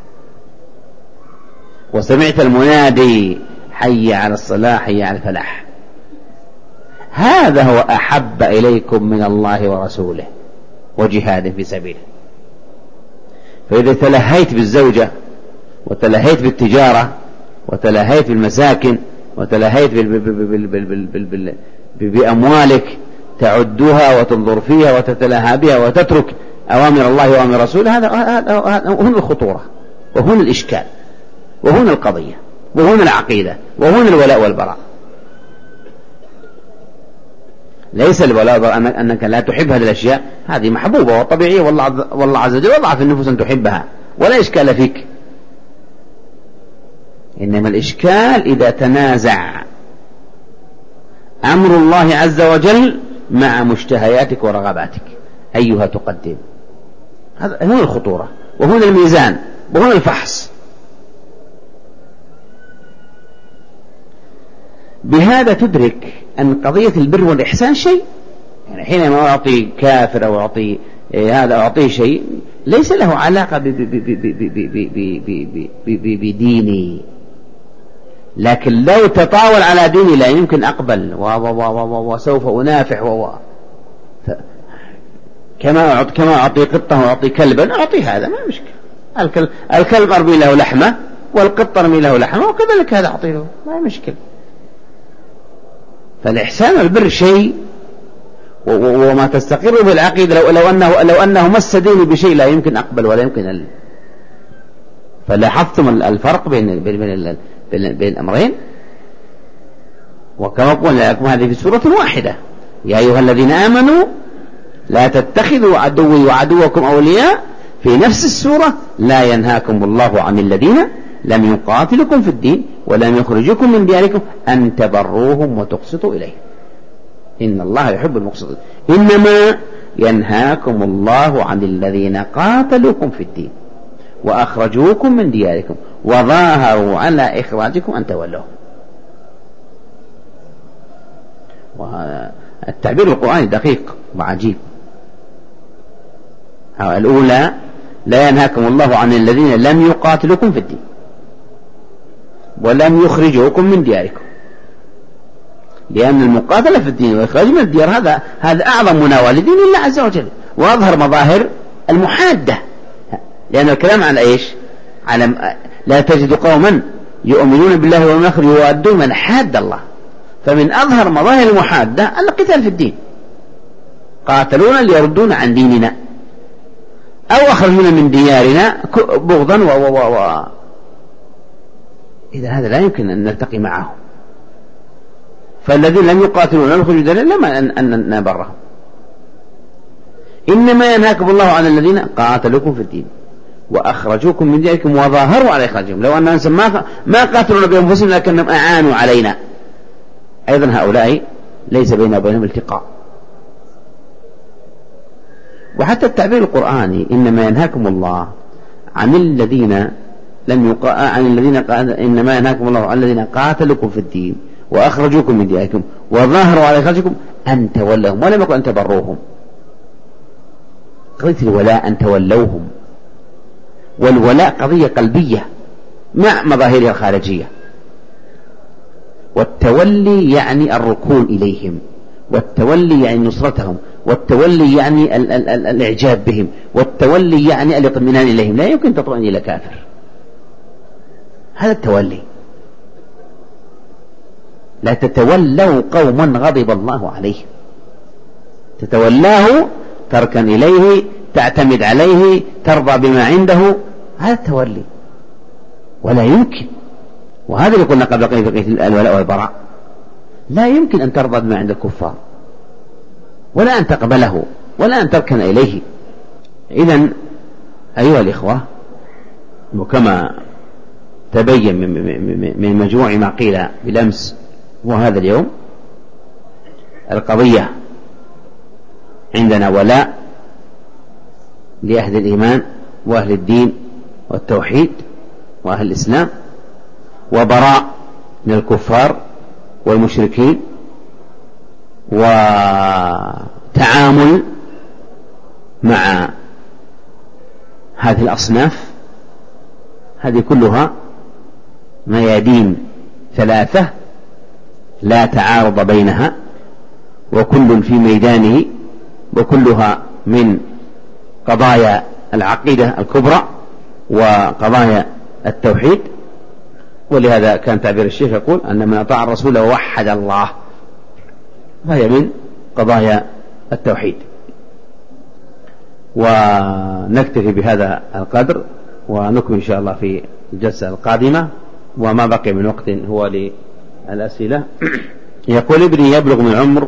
وسمعت المنادي حي على الصلاة حي على الفلاح؟ هذا هو أحب إليكم من الله ورسوله وجهاد في سبيله. فإذا تلهيت بالزوجة وتلهيت بالتجارة وتلهيت بالمساكن وتلهيت بأموالك تعدها وتنظر فيها وتتلهى بها وتترك أوامر الله وأوامر رسوله، هذا هنا الخطورة، وهنا الإشكال، وهنا القضية، وهنا العقيدة، وهنا الولاء والبراء. ليس الولاء والبراء أنك لا تحب هذه الأشياء، هذه محبوبة وطبيعية، والله عز وجل وضع في النفوس أن تحبها ولا إشكال فيك. إنما الإشكال إذا تنازع أمر الله عز وجل مع مشتهياتك ورغباتك، أيها تقدم. هذا هنا الخطورة، وهنا الميزان، وهنا الفحص. بهذا تدرك أن قضية البر والإحسان شيء، يعني حينما أعطي كافر أو أعطي هذا أو أعطيه شيء ليس له علاقة بديني، لكن لو تطاول على ديني لا يمكن أقبل وسوف أنافح كما أعطي قطة وأعطي كلبا أعطي هذا، ما مشكلة. الكلب أرمي له لحمة والقط أرمي له لحمة، وكذلك هذا أعطي له، ما مشكلة. فالإحسان والبر شيء، وما تستقر بالعقيدة لو أنه مس ديني بشيء لا يمكن أقبل ولا يمكن فلاحظتم الفرق بين الأمرين؟ وكما قلنا لكم هذه في سورة واحدة، يا أيها الذين آمنوا لا تتخذوا عدوي وعدوكم أولياء في نفس السورة لا ينهاكم الله عن الذين لم يقاتلكم في الدين ولم يخرجكم من دياركم أن تبروهم وتقسطوا إليهم إن الله يحب المقسطين. إنما ينهاكم الله عن الذين قاتلوكم في الدين وأخرجوكم من دياركم وظاهروا على إخراجكم أن تولوهم. والتعبير القرآني دقيق وعجيب. الأولى لا ينهاكم الله عن الذين لم يقاتلوكم في الدين ولم يخرجوكم من دياركم، لأن المقاتلة في الدين والإخراج من الديار هذا أعظم مناولة لدين الله عز وجل وأظهر مظاهر المحادة. لأن الكلام عن إيش؟ على لا تجد قوما يؤمنون بالله واليوم الآخر يوادون من حاد الله. فمن أظهر مظاهر المحادة القتال في الدين. قاتلونا ليردون عن ديننا أو أخرجونا من ديارنا بغضا إذا هذا لا يمكن أن نلتقي معهم. فالذين لم يقاتلون ولم يخرجوا ديارنا لما أن نبرهم. إنما ينهاكم الله عن الذين قاتلوكم في الدين وأخرجوكم من دياركم وظاهروا على إخراجهم. لو أن الناس ما قاتلونا بأنفسهم لكنهم أعانوا علينا، أيضا هؤلاء ليس بيننا وبينهم التقاء. وحتى التعبير القرآني إنما ينهاكم الله عن الذين إنما ينهاكم الله عن الذين قاتلوكم في الدين وأخرجوكم من دياركم وظاهروا على إخراجكم أن تولوهم، ولم يقل أن تبروهم. قضية الولاء أن تولوهم، والولاء قضية قلبية مع مظاهرها الخارجية. والتولي يعني الركون إليهم، والتولي يعني نصرتهم، والتولي يعني الإعجاب بهم، والتولي يعني الاطمئنان إليهم. لا يمكن تطمئن إلى كافر، هذا التولي. لا تتولوا قوما غضب الله عليهم، تتولاه تركن إليه، تعتمد عليه، ترضى بما عنده، هذا التولي. ولا يمكن، وهذا اللي قلنا قبل قليل في الولاء والبراء، لا يمكن أن ترضى بما عند الكفار ولا أن تقبله ولا أن تركن إليه. إذن أيها الإخوة، وكما تبين من مجموع ما قيل بالأمس وهذا اليوم، القضية عندنا ولاء لأهل الإيمان وأهل الدين والتوحيد وأهل الإسلام، وبراء من الكفار والمشركين، وتعامل مع هذه الأصناف. هذه كلها ميادين ثلاثة لا تعارض بينها، وكل في ميدانه، وكلها من قضايا العقيدة الكبرى وقضايا التوحيد. ولهذا كان تعبير الشيخ يقول أن من أطاع الرسول ووحد الله، فهي من قضايا التوحيد. ونكتفي بهذا القدر، ونكمل إن شاء الله في الجلسة القادمة، وما بقي من وقت هو للأسئلة. يقول ابني يبلغ من عمر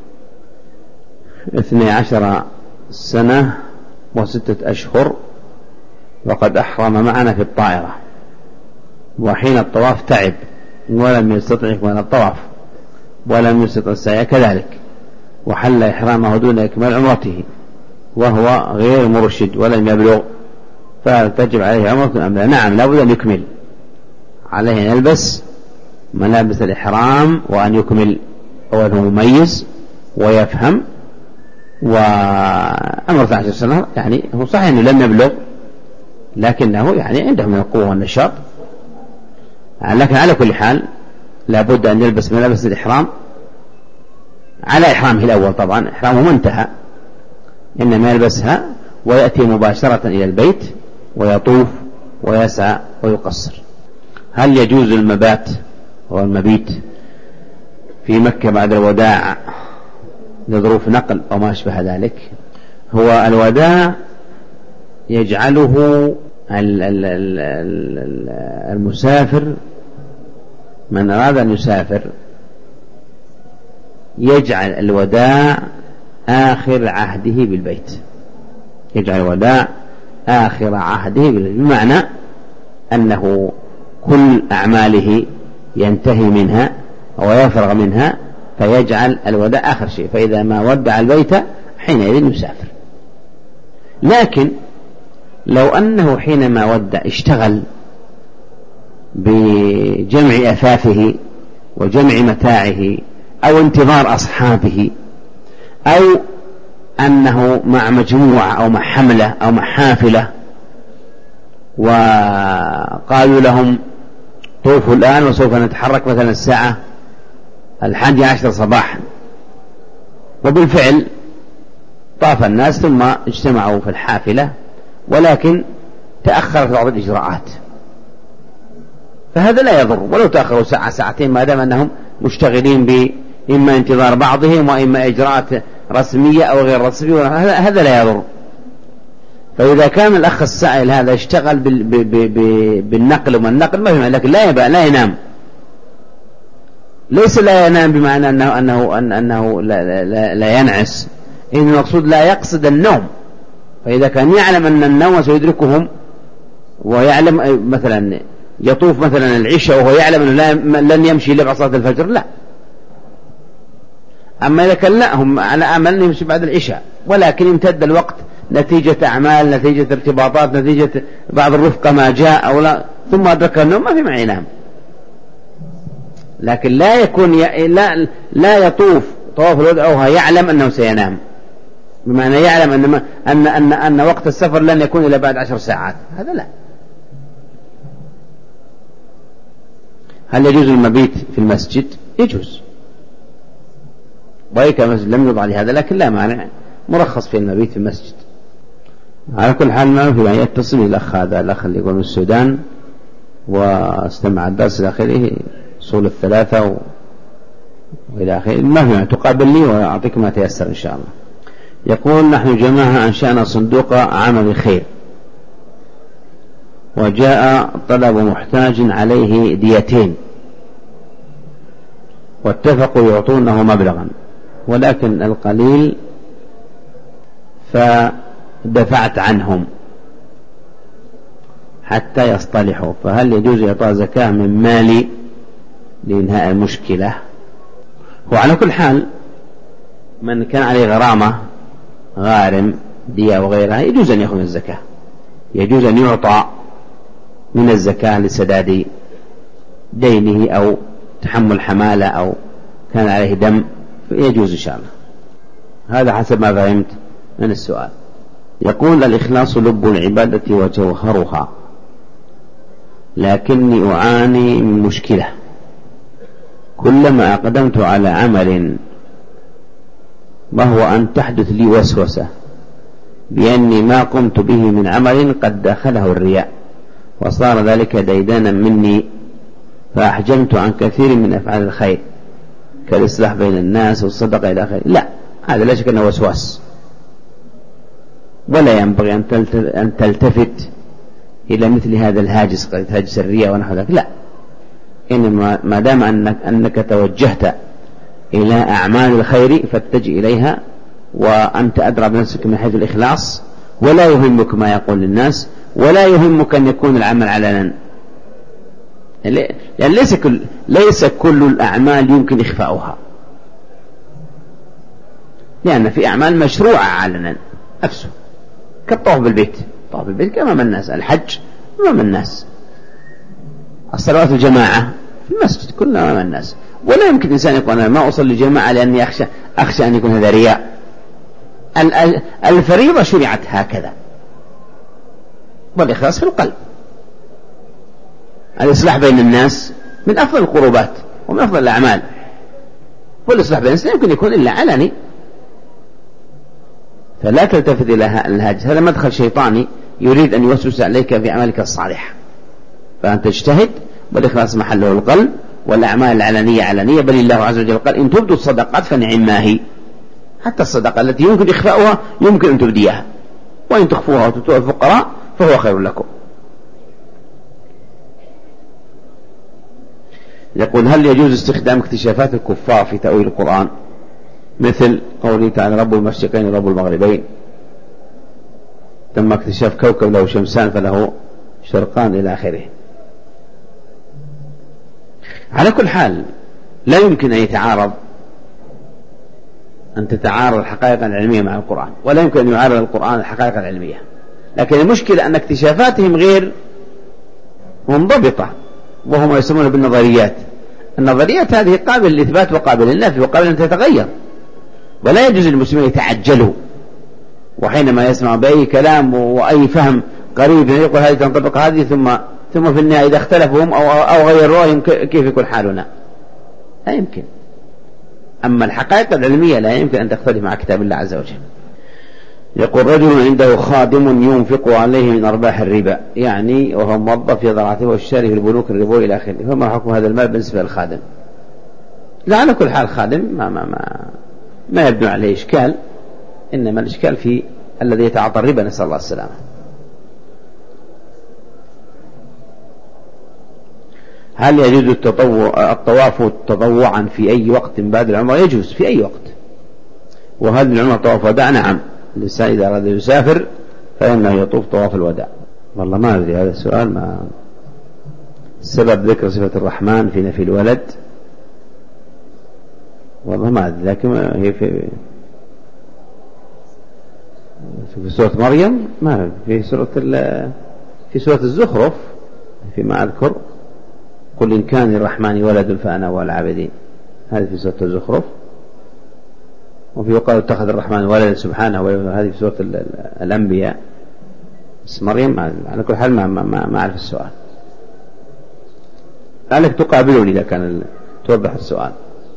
12 سنة و6 أشهر، وقد أحرم معنا في الطائرة، وحين الطواف تعب ولم يستطع إكمال الطواف ولم يستطع السعي كذلك، وحل إحرامه دون إكمال عمرته وهو غير مرشد ولم يبلغ، فهل تجب عليه عمرة أم لا؟ نعم، لا بد أن يكمل، عليه أن يلبس ملابس الإحرام وأن يكمل، أوله مميز ويفهم. وأمر 12 سنة يعني هو صحيح أنه لم يبلغ، لكنه يعني عنده من القوة والنشاط. لكن على كل حال لا بد أن يلبس ملابس الإحرام على إحرامه الأول، طبعا إحرامه ما انتهى، إنما يلبسها ويأتي مباشرة إلى البيت ويطوف ويسعى ويقصر. هل يجوز المبات والمبيت في مكة بعد الوداع لظروف نقل أو ما أشبه ذلك؟ هو الوداع يجعله المسافر، من أراد أن يسافر يجعل الوداع آخر عهده بالبيت، يجعل الوداع آخر عهده بالبيت، بمعنى أنه كل أعماله ينتهي منها ويفرغ منها، فيجعل الوداع آخر شيء، فإذا ما ودع البيت حينئذ يسافر. لكن لو أنه حينما ودع اشتغل بجمع أثاثه وجمع متاعه أو انتظار أصحابه، أو أنه مع مجموعة أو مع حملة أو مع حافلة وقالوا لهم طوفوا الآن وسوف نتحرك مثلا الساعة 11 صباحا، وبالفعل طاف الناس ثم اجتمعوا في الحافلة، ولكن تأخرت بعض الإجراءات، فهذا لا يضر ولو تأخروا ساعة ساعتين، ما دام أنهم مشتغلين بإما انتظار بعضهم وإما إجراءات رسمية أو غير رسمية، هذا لا يضر. فإذا كان الأخ السائل هذا اشتغل بالنقل وما النقل ما في، لكن لا ينام، ليس لا ينام بمعنى أنه لا ينعس، إن المقصود لا يقصد النوم. فإذا كان يعلم أن النوم سيدركهم ويعلم مثلا يطوف مثلا العشاء وهو يعلم أنه لن يمشي إلا بعد صلاة الفجر، لا. أما إذا كان لا، هم على أمل أن يمشي بعد العشاء، ولكن امتد الوقت نتيجة أعمال، نتيجة ارتباطات، نتيجة بعض الرفقة ما جاء أو لا، ثم أدرك النوم، ما في معنى ينام. لكن لا يكون لا يطوف طواف الوداع وهو يعلم أنه سينام، بمعنى يعلم أن وقت السفر لن يكون إلا بعد 10 ساعات، هذا لا. هل يجوز المبيت في المسجد؟ يجوز، وإن كان المسجد لم يوضع لهذا، لكن لا مانع، مرخص في المبيت في المسجد. على كل حال ما في يعني يتصل الأخ هذا، الأخ اللي يقول من السودان واستمع الدرس إلى آخره، أصول الثلاثة وإلى آخره، ما في يعني تقابلني وأعطيك ما تيسر إن شاء الله. يقول نحن جماعة أنشأنا صندوق عمل خير، وجاء طلب محتاج عليه ديتين، واتفقوا يعطونه مبلغا، ولكن القليل فدفعت عنهم حتى يصطلحوا، فهل يجوز إعطاء زكاة من مالي لإنهاء المشكلة؟ وعلى كل حال من كان عليه غرامة، غارم، دية وغيرها، يجوز أن يأخذ الزكاة، يجوز أن يعطى من الزكاة لسداد دينه أو تحمل حمالة أو كان عليه دم، يجوز إن شاء الله. هذا حسب ما فهمت من السؤال. يقول الإخلاص لب العبادة وجوهرها، لكني أعاني من مشكلة، كلما أقدمت على عمل وهو أن تحدث لي وسوسة بأني ما قمت به من عمل قد دخله الرياء، وصار ذلك ديدانا مني، فأحجمت عن كثير من أفعال الخير كالإصلاح بين الناس والصدقة إلى آخره. لا، هذا لا شك أنه وسواس، ولا ينبغي أن تلتفت إلى مثل هذا الهاجس، قد هاجس الرياء ونحو ذلك، لا. إنما ما دام أنك توجهت إلى أعمال الخير فاتجه إليها، وأنت أدرى بنفسك من حيث الإخلاص، ولا يهمك ما يقول الناس، ولا يهمك أن يكون العمل علنا، يعني ليس كل الأعمال يمكن إخفاؤها، لأن في أعمال مشروعة علنا نفسه، كالطواف بالبيت، طواف بالبيت أمام الناس، الحج أمام الناس، الصلوات الجماعة في المسجد كلها أمام الناس، ولا يمكن إنسان يقول أنا ما أصلي جماعة لأني أخشى أن يكون هذا رياء. الفريضة شرعت هكذا، والإخلاص في القلب. الإصلاح بين الناس من أفضل القربات ومن أفضل الأعمال، والإصلاح بين الناس لا يمكن يكون إلا علني، فلا تلتفت إلى الهاجس، هذا مدخل شيطاني يريد أن يوسوس عليك في أعمالك الصالحة، فأنت تجتهد، والإخلاص محله القلب، والأعمال العلنية علنية، بل الله عز وجل قال إن تبدوا الصدقات فنعم ما هي، حتى الصدقة التي يمكن إخفاؤها يمكن أن تبديها، وإن تخفوها وتؤتوها الفقراء فهو خير لكم. يقول هل يجوز استخدام اكتشافات الكفار في تأويل القرآن؟ مثل قوله تعالى رب المشرقين ورب المغربين، تم اكتشاف كوكب له شمسان فله شرقان إلى آخره. على كل حال لا يمكن أن تتعارض الحقائق العلمية مع القرآن، ولا يمكن أن يعارض القرآن الحقائق العلمية، لكن المشكلة أن اكتشافاتهم غير منضبطة، وهو ما يسمونه بالنظريات. النظريات هذه قابل للإثبات وقابل للنفي وقابل أن تتغير، ولا يجوز للمسلمين يتعجلوا، وحينما يسمع بأي كلام وأي فهم قريب يقول هذه تنطبق هذه، ثم في النهاية إذا اختلفوا هم أو غيروا رأيهم كيف يكون حالنا؟ لا يمكن. أما الحقائق العلمية لا يمكن أن تختلف مع كتاب الله عز وجل. يقول رجل عنده خادم ينفق عليه من أرباح الربا، يعني وهو موظف يضع راتبه والشاري في البنوك الربوي إلى آخره، فما حكم هذا المال بالنسبة للخادم؟ لا، على كل حال خادم ما يبدو عليه إشكال، إنما الإشكال في الذي يتعاطى الربا، نسأل الله السلامة. هل يجوز الطواف تطوعا في أي وقت بعد العمرة؟ يجوز في أي وقت. وهل العمرة طواف وداع؟ نعم، الإنسان إذا أراد يسافر فإنه يطوف طواف الوداع. والله ما أدري هذا السؤال، ما سبب ذكر صفة الرحمن في نفي الولد، والله ما أدري، لكن هي في سورة مريم، ما في سورة الزخرف فيما أذكر قل إن كان للرحمن ولد فأنا أول العابدين، هذه في سورة الزخرف. وفي وقال اتخذ الرحمن ولدا سبحانه، هذه في سورة الأنبياء. بس مريم على كل حال ما أعرف السؤال، لعلك تقابلوني إذا كان توضح السؤال.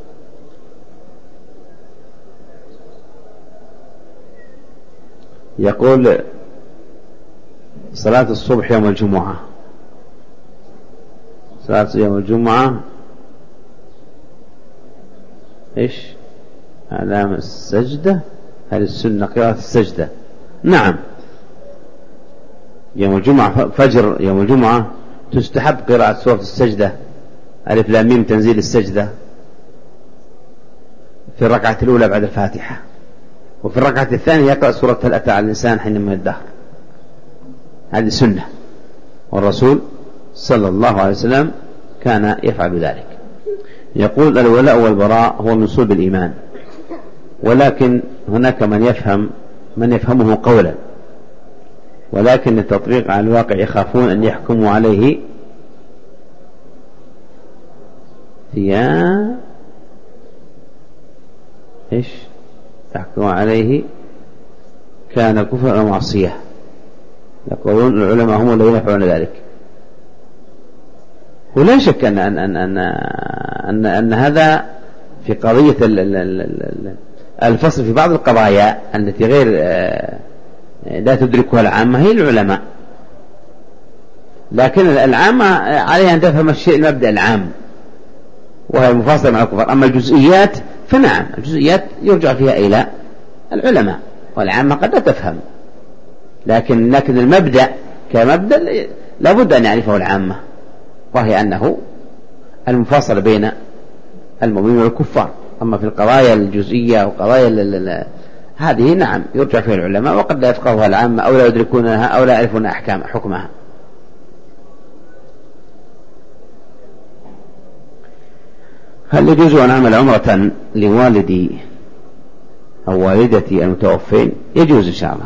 يقول صلاة الصبح يوم الجمعة، صلاة يوم الجمعة إيش علامة السجدة؟ هل السنة قراءة السجدة؟ نعم، يوم الجمعة فجر يوم الجمعة تستحب قراءة سورة السجدة، ألف لام ميم تنزيل السجدة، في الركعة الأولى بعد الفاتحة، وفي الركعة الثانية يقرأ سورة هل أتى على الإنسان حين من الدهر. هذه سنة، والرسول صلى الله عليه وسلم كان يفعل ذلك. يقول الولاء والبراء هو من صلب الإيمان، ولكن هناك من يفهمه قولا، ولكن التطبيق على الواقع يخافون أن يحكموا عليه يحكموا عليه كان كفر أو معصية. يقولون العلماء هم الذين يفعلون ذلك. ولا شك أن هذا في قضية الفصل في بعض القضايا التي غير لا تدركها العامة هي العلماء، لكن العامة عليها أن تفهم الشيء المبدأ العام وهي مفاصلة مع الكفار. أما الجزئيات فنعم، الجزئيات يرجع فيها إلى العلماء، والعامة قد لا تفهم، لكن المبدأ كمبدأ لابد أن يعرفه العامة، وهي أنه المفاصلة بين المؤمنين والكفار. أما في القضايا الجزئية وقضايا هذه نعم يرجع فيها العلماء، وقد لا يفقهها العامة أو لا يدركونها أو لا يعرفون حكمها. هل يجوز أن أعمل عمرة لوالدي أو والدتي المتوفين؟ يجوز إن شاء الله.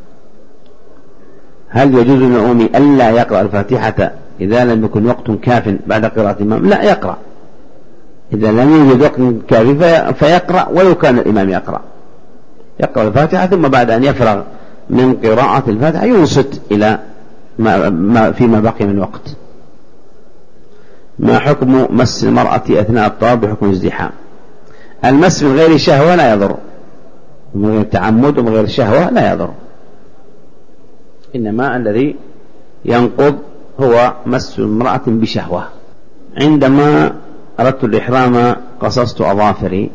هل يجوز للمأموم ألا يقرأ الفاتحة إذا لم يكن وقت كاف بعد قراءة الإمام؟ لا، يقرأ إذا لم يوجد وقت كافي فيقرأ، ولو كان الإمام يقرأ الفاتحة، ثم بعد أن يفرغ من قراءة الفاتحة ينصت إلى فيما بقي من وقت. ما حكم مس المرأة أثناء الطواف بحكم الازدحام؟ المس من غير شهوة لا يضر، من غير تعمد ومن غير شهوة لا يضر، إنما الذي ينقض هو مس امرأة بشهوة. عندما أردت الإحرام قصصت أظافري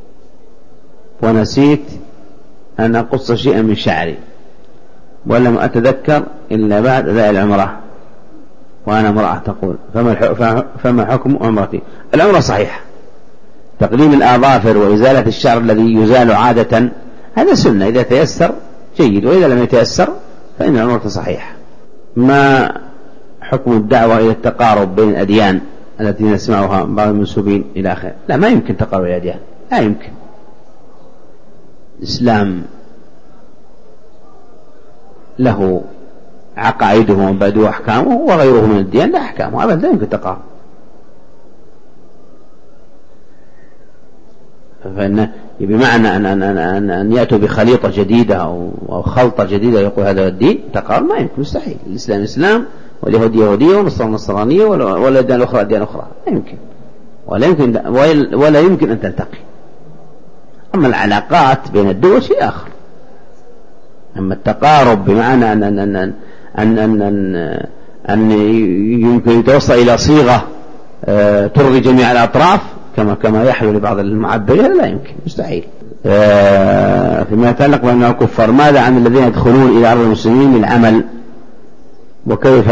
ونسيت أن أقص شيئا من شعري، ولم أتذكر إلا بعد أداء العمرة وأنا امرأة. تقول فما حكم عمرتي؟ العمرة صحيحة، تقليم الأظافر وإزالة الشعر الذي يزال عادة هذا سنة إذا تيسر جيد، وإذا لم يتيسر فإن الأمر صحيح. ما حكم الدعوة إلى التقارب بين الأديان التي نسمعها بعض المنسوبين إلى آخره؟ لا، ما يمكن تقارب الأديان، لا يمكن. الإسلام له عقائده ومبادئه وأحكامه، وغيره من الديان لا أحكامه أبدا، لا يمكن تقارب. فإن بمعنى أن يأتوا بخليطة جديدة أو خلطة جديدة يقول هذا الدين تقارب، ما يمكن، مستحيل. الإسلام إسلام، واليهودية يهودية، والنصرانية نصرانية، والأديان الأخرى أديان أخرى، لا يمكن، ولا يمكن أن تلتقي. أما العلاقات بين الدول شيء آخر. أما التقارب بمعنى أن يمكن يتوصل إلى صيغة ترضي جميع الأطراف كما يحلو لبعض المعبرين، لا يمكن، مستحيل. فيما يتعلق بأن الكفار، ماذا عن الذين يدخلون إلى أرض المسلمين للعمل، وكيف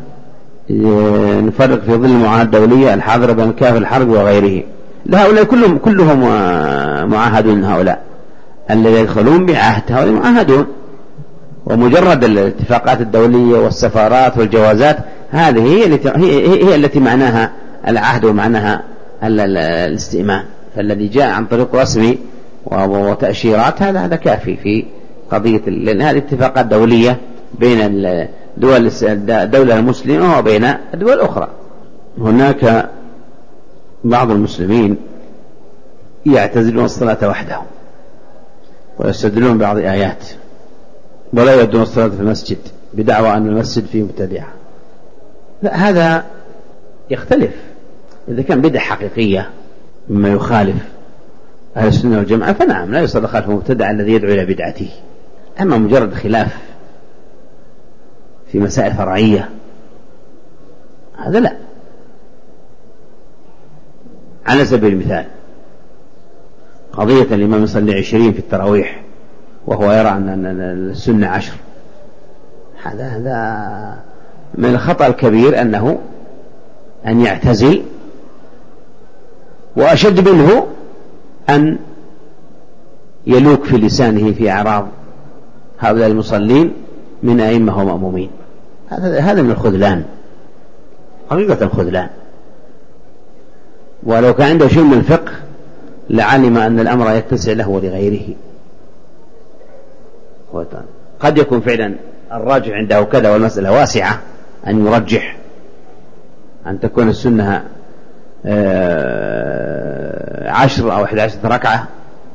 نفرق في ظل المعاهدة الدولية الحاضرة بين كافر الحرب وغيره؟ هؤلاء كلهم معاهدون. هؤلاء الذين يدخلون بعهد هؤلاء معاهدون، ومجرد الاتفاقات الدولية والسفارات والجوازات هذه هي التي معناها العهد ومعناها الاستئمان. فالذي جاء عن طريق رسمي وتأشيرات هذا كافي في قضية، لأن هذه اتفاقات دولية بين الدولة المسلمة وبين الدول الأخرى. هناك بعض المسلمين يعتزلون الصلاة وحدهم ويستدلون بعض آيات، ولا يؤدون الصلاة في المسجد بدعوى أن المسجد فيه مبتدعة. لا، هذا يختلف. إذا كان بدعة حقيقية مما يخالف أهل السنة والجماعة فنعم لا يصلى خلف مبتدع الذي يدعو إلى بدعته. أما مجرد خلاف في مسائل فرعية هذا لا. على سبيل المثال قضية الإمام يصلي 20 في التراويح وهو يرى أن السنة 10، هذا من الخطأ الكبير أن يعتزل، وأشد منه أن يلوك في لسانه في أعراض هؤلاء المصلين من أئمة ومأمومين. هذا من الخذلان، حقيقة الخذلان. ولو كان عنده شيء من الفقه لعلم أن الأمر يتسع له ولغيره. قد يكون فعلا الراجح عنده كذا والمسألة واسعة أن يرجح أن تكون السنة 10 أو 11 ركعة،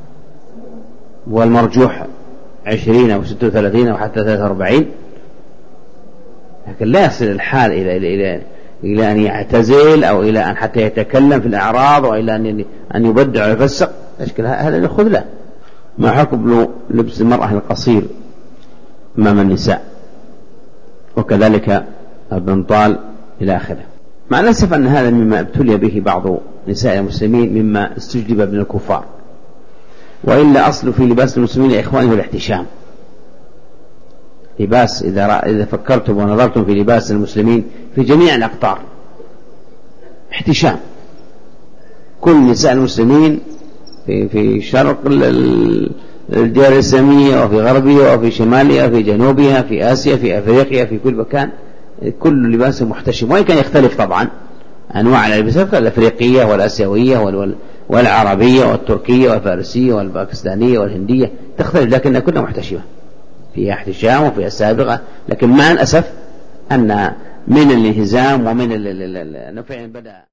والمرجوح 20 أو 36 أو حتى 43، لكن لا يصل الحال إلى أن يعتزل أو إلى أن حتى يتكلم في الأعراض وإلى أن يبدع ويفسق. هذا الخذلان. ما حكم لبس المرأة القصير أمام النساء، وكذلك البنطال إلى آخره؟ مع الأسف أن هذا مما ابتلي به بعض نساء المسلمين مما استجلب من الكفار، وإلا أصل في لباس المسلمين يا إخواني الاحتشام. لباس إذا فكرتم ونظرتم في لباس المسلمين في جميع الأقطار احتشام. كل نساء المسلمين في شرق الديار الإسلامية وفي غربها وفي شمالها وفي جنوبها في آسيا في أفريقيا في كل مكان كل لباس محتشم، وإن كان يختلف طبعا أنواع الألبسة الأفريقية والآسيوية والعربية والتركية والفارسية والباكستانية والهندية تختلف، لكن كلها محتشمة فيها احتشام وفيها سابقة. لكن مع الأسف أن من الانهزام ومن أنه فعلا بدأ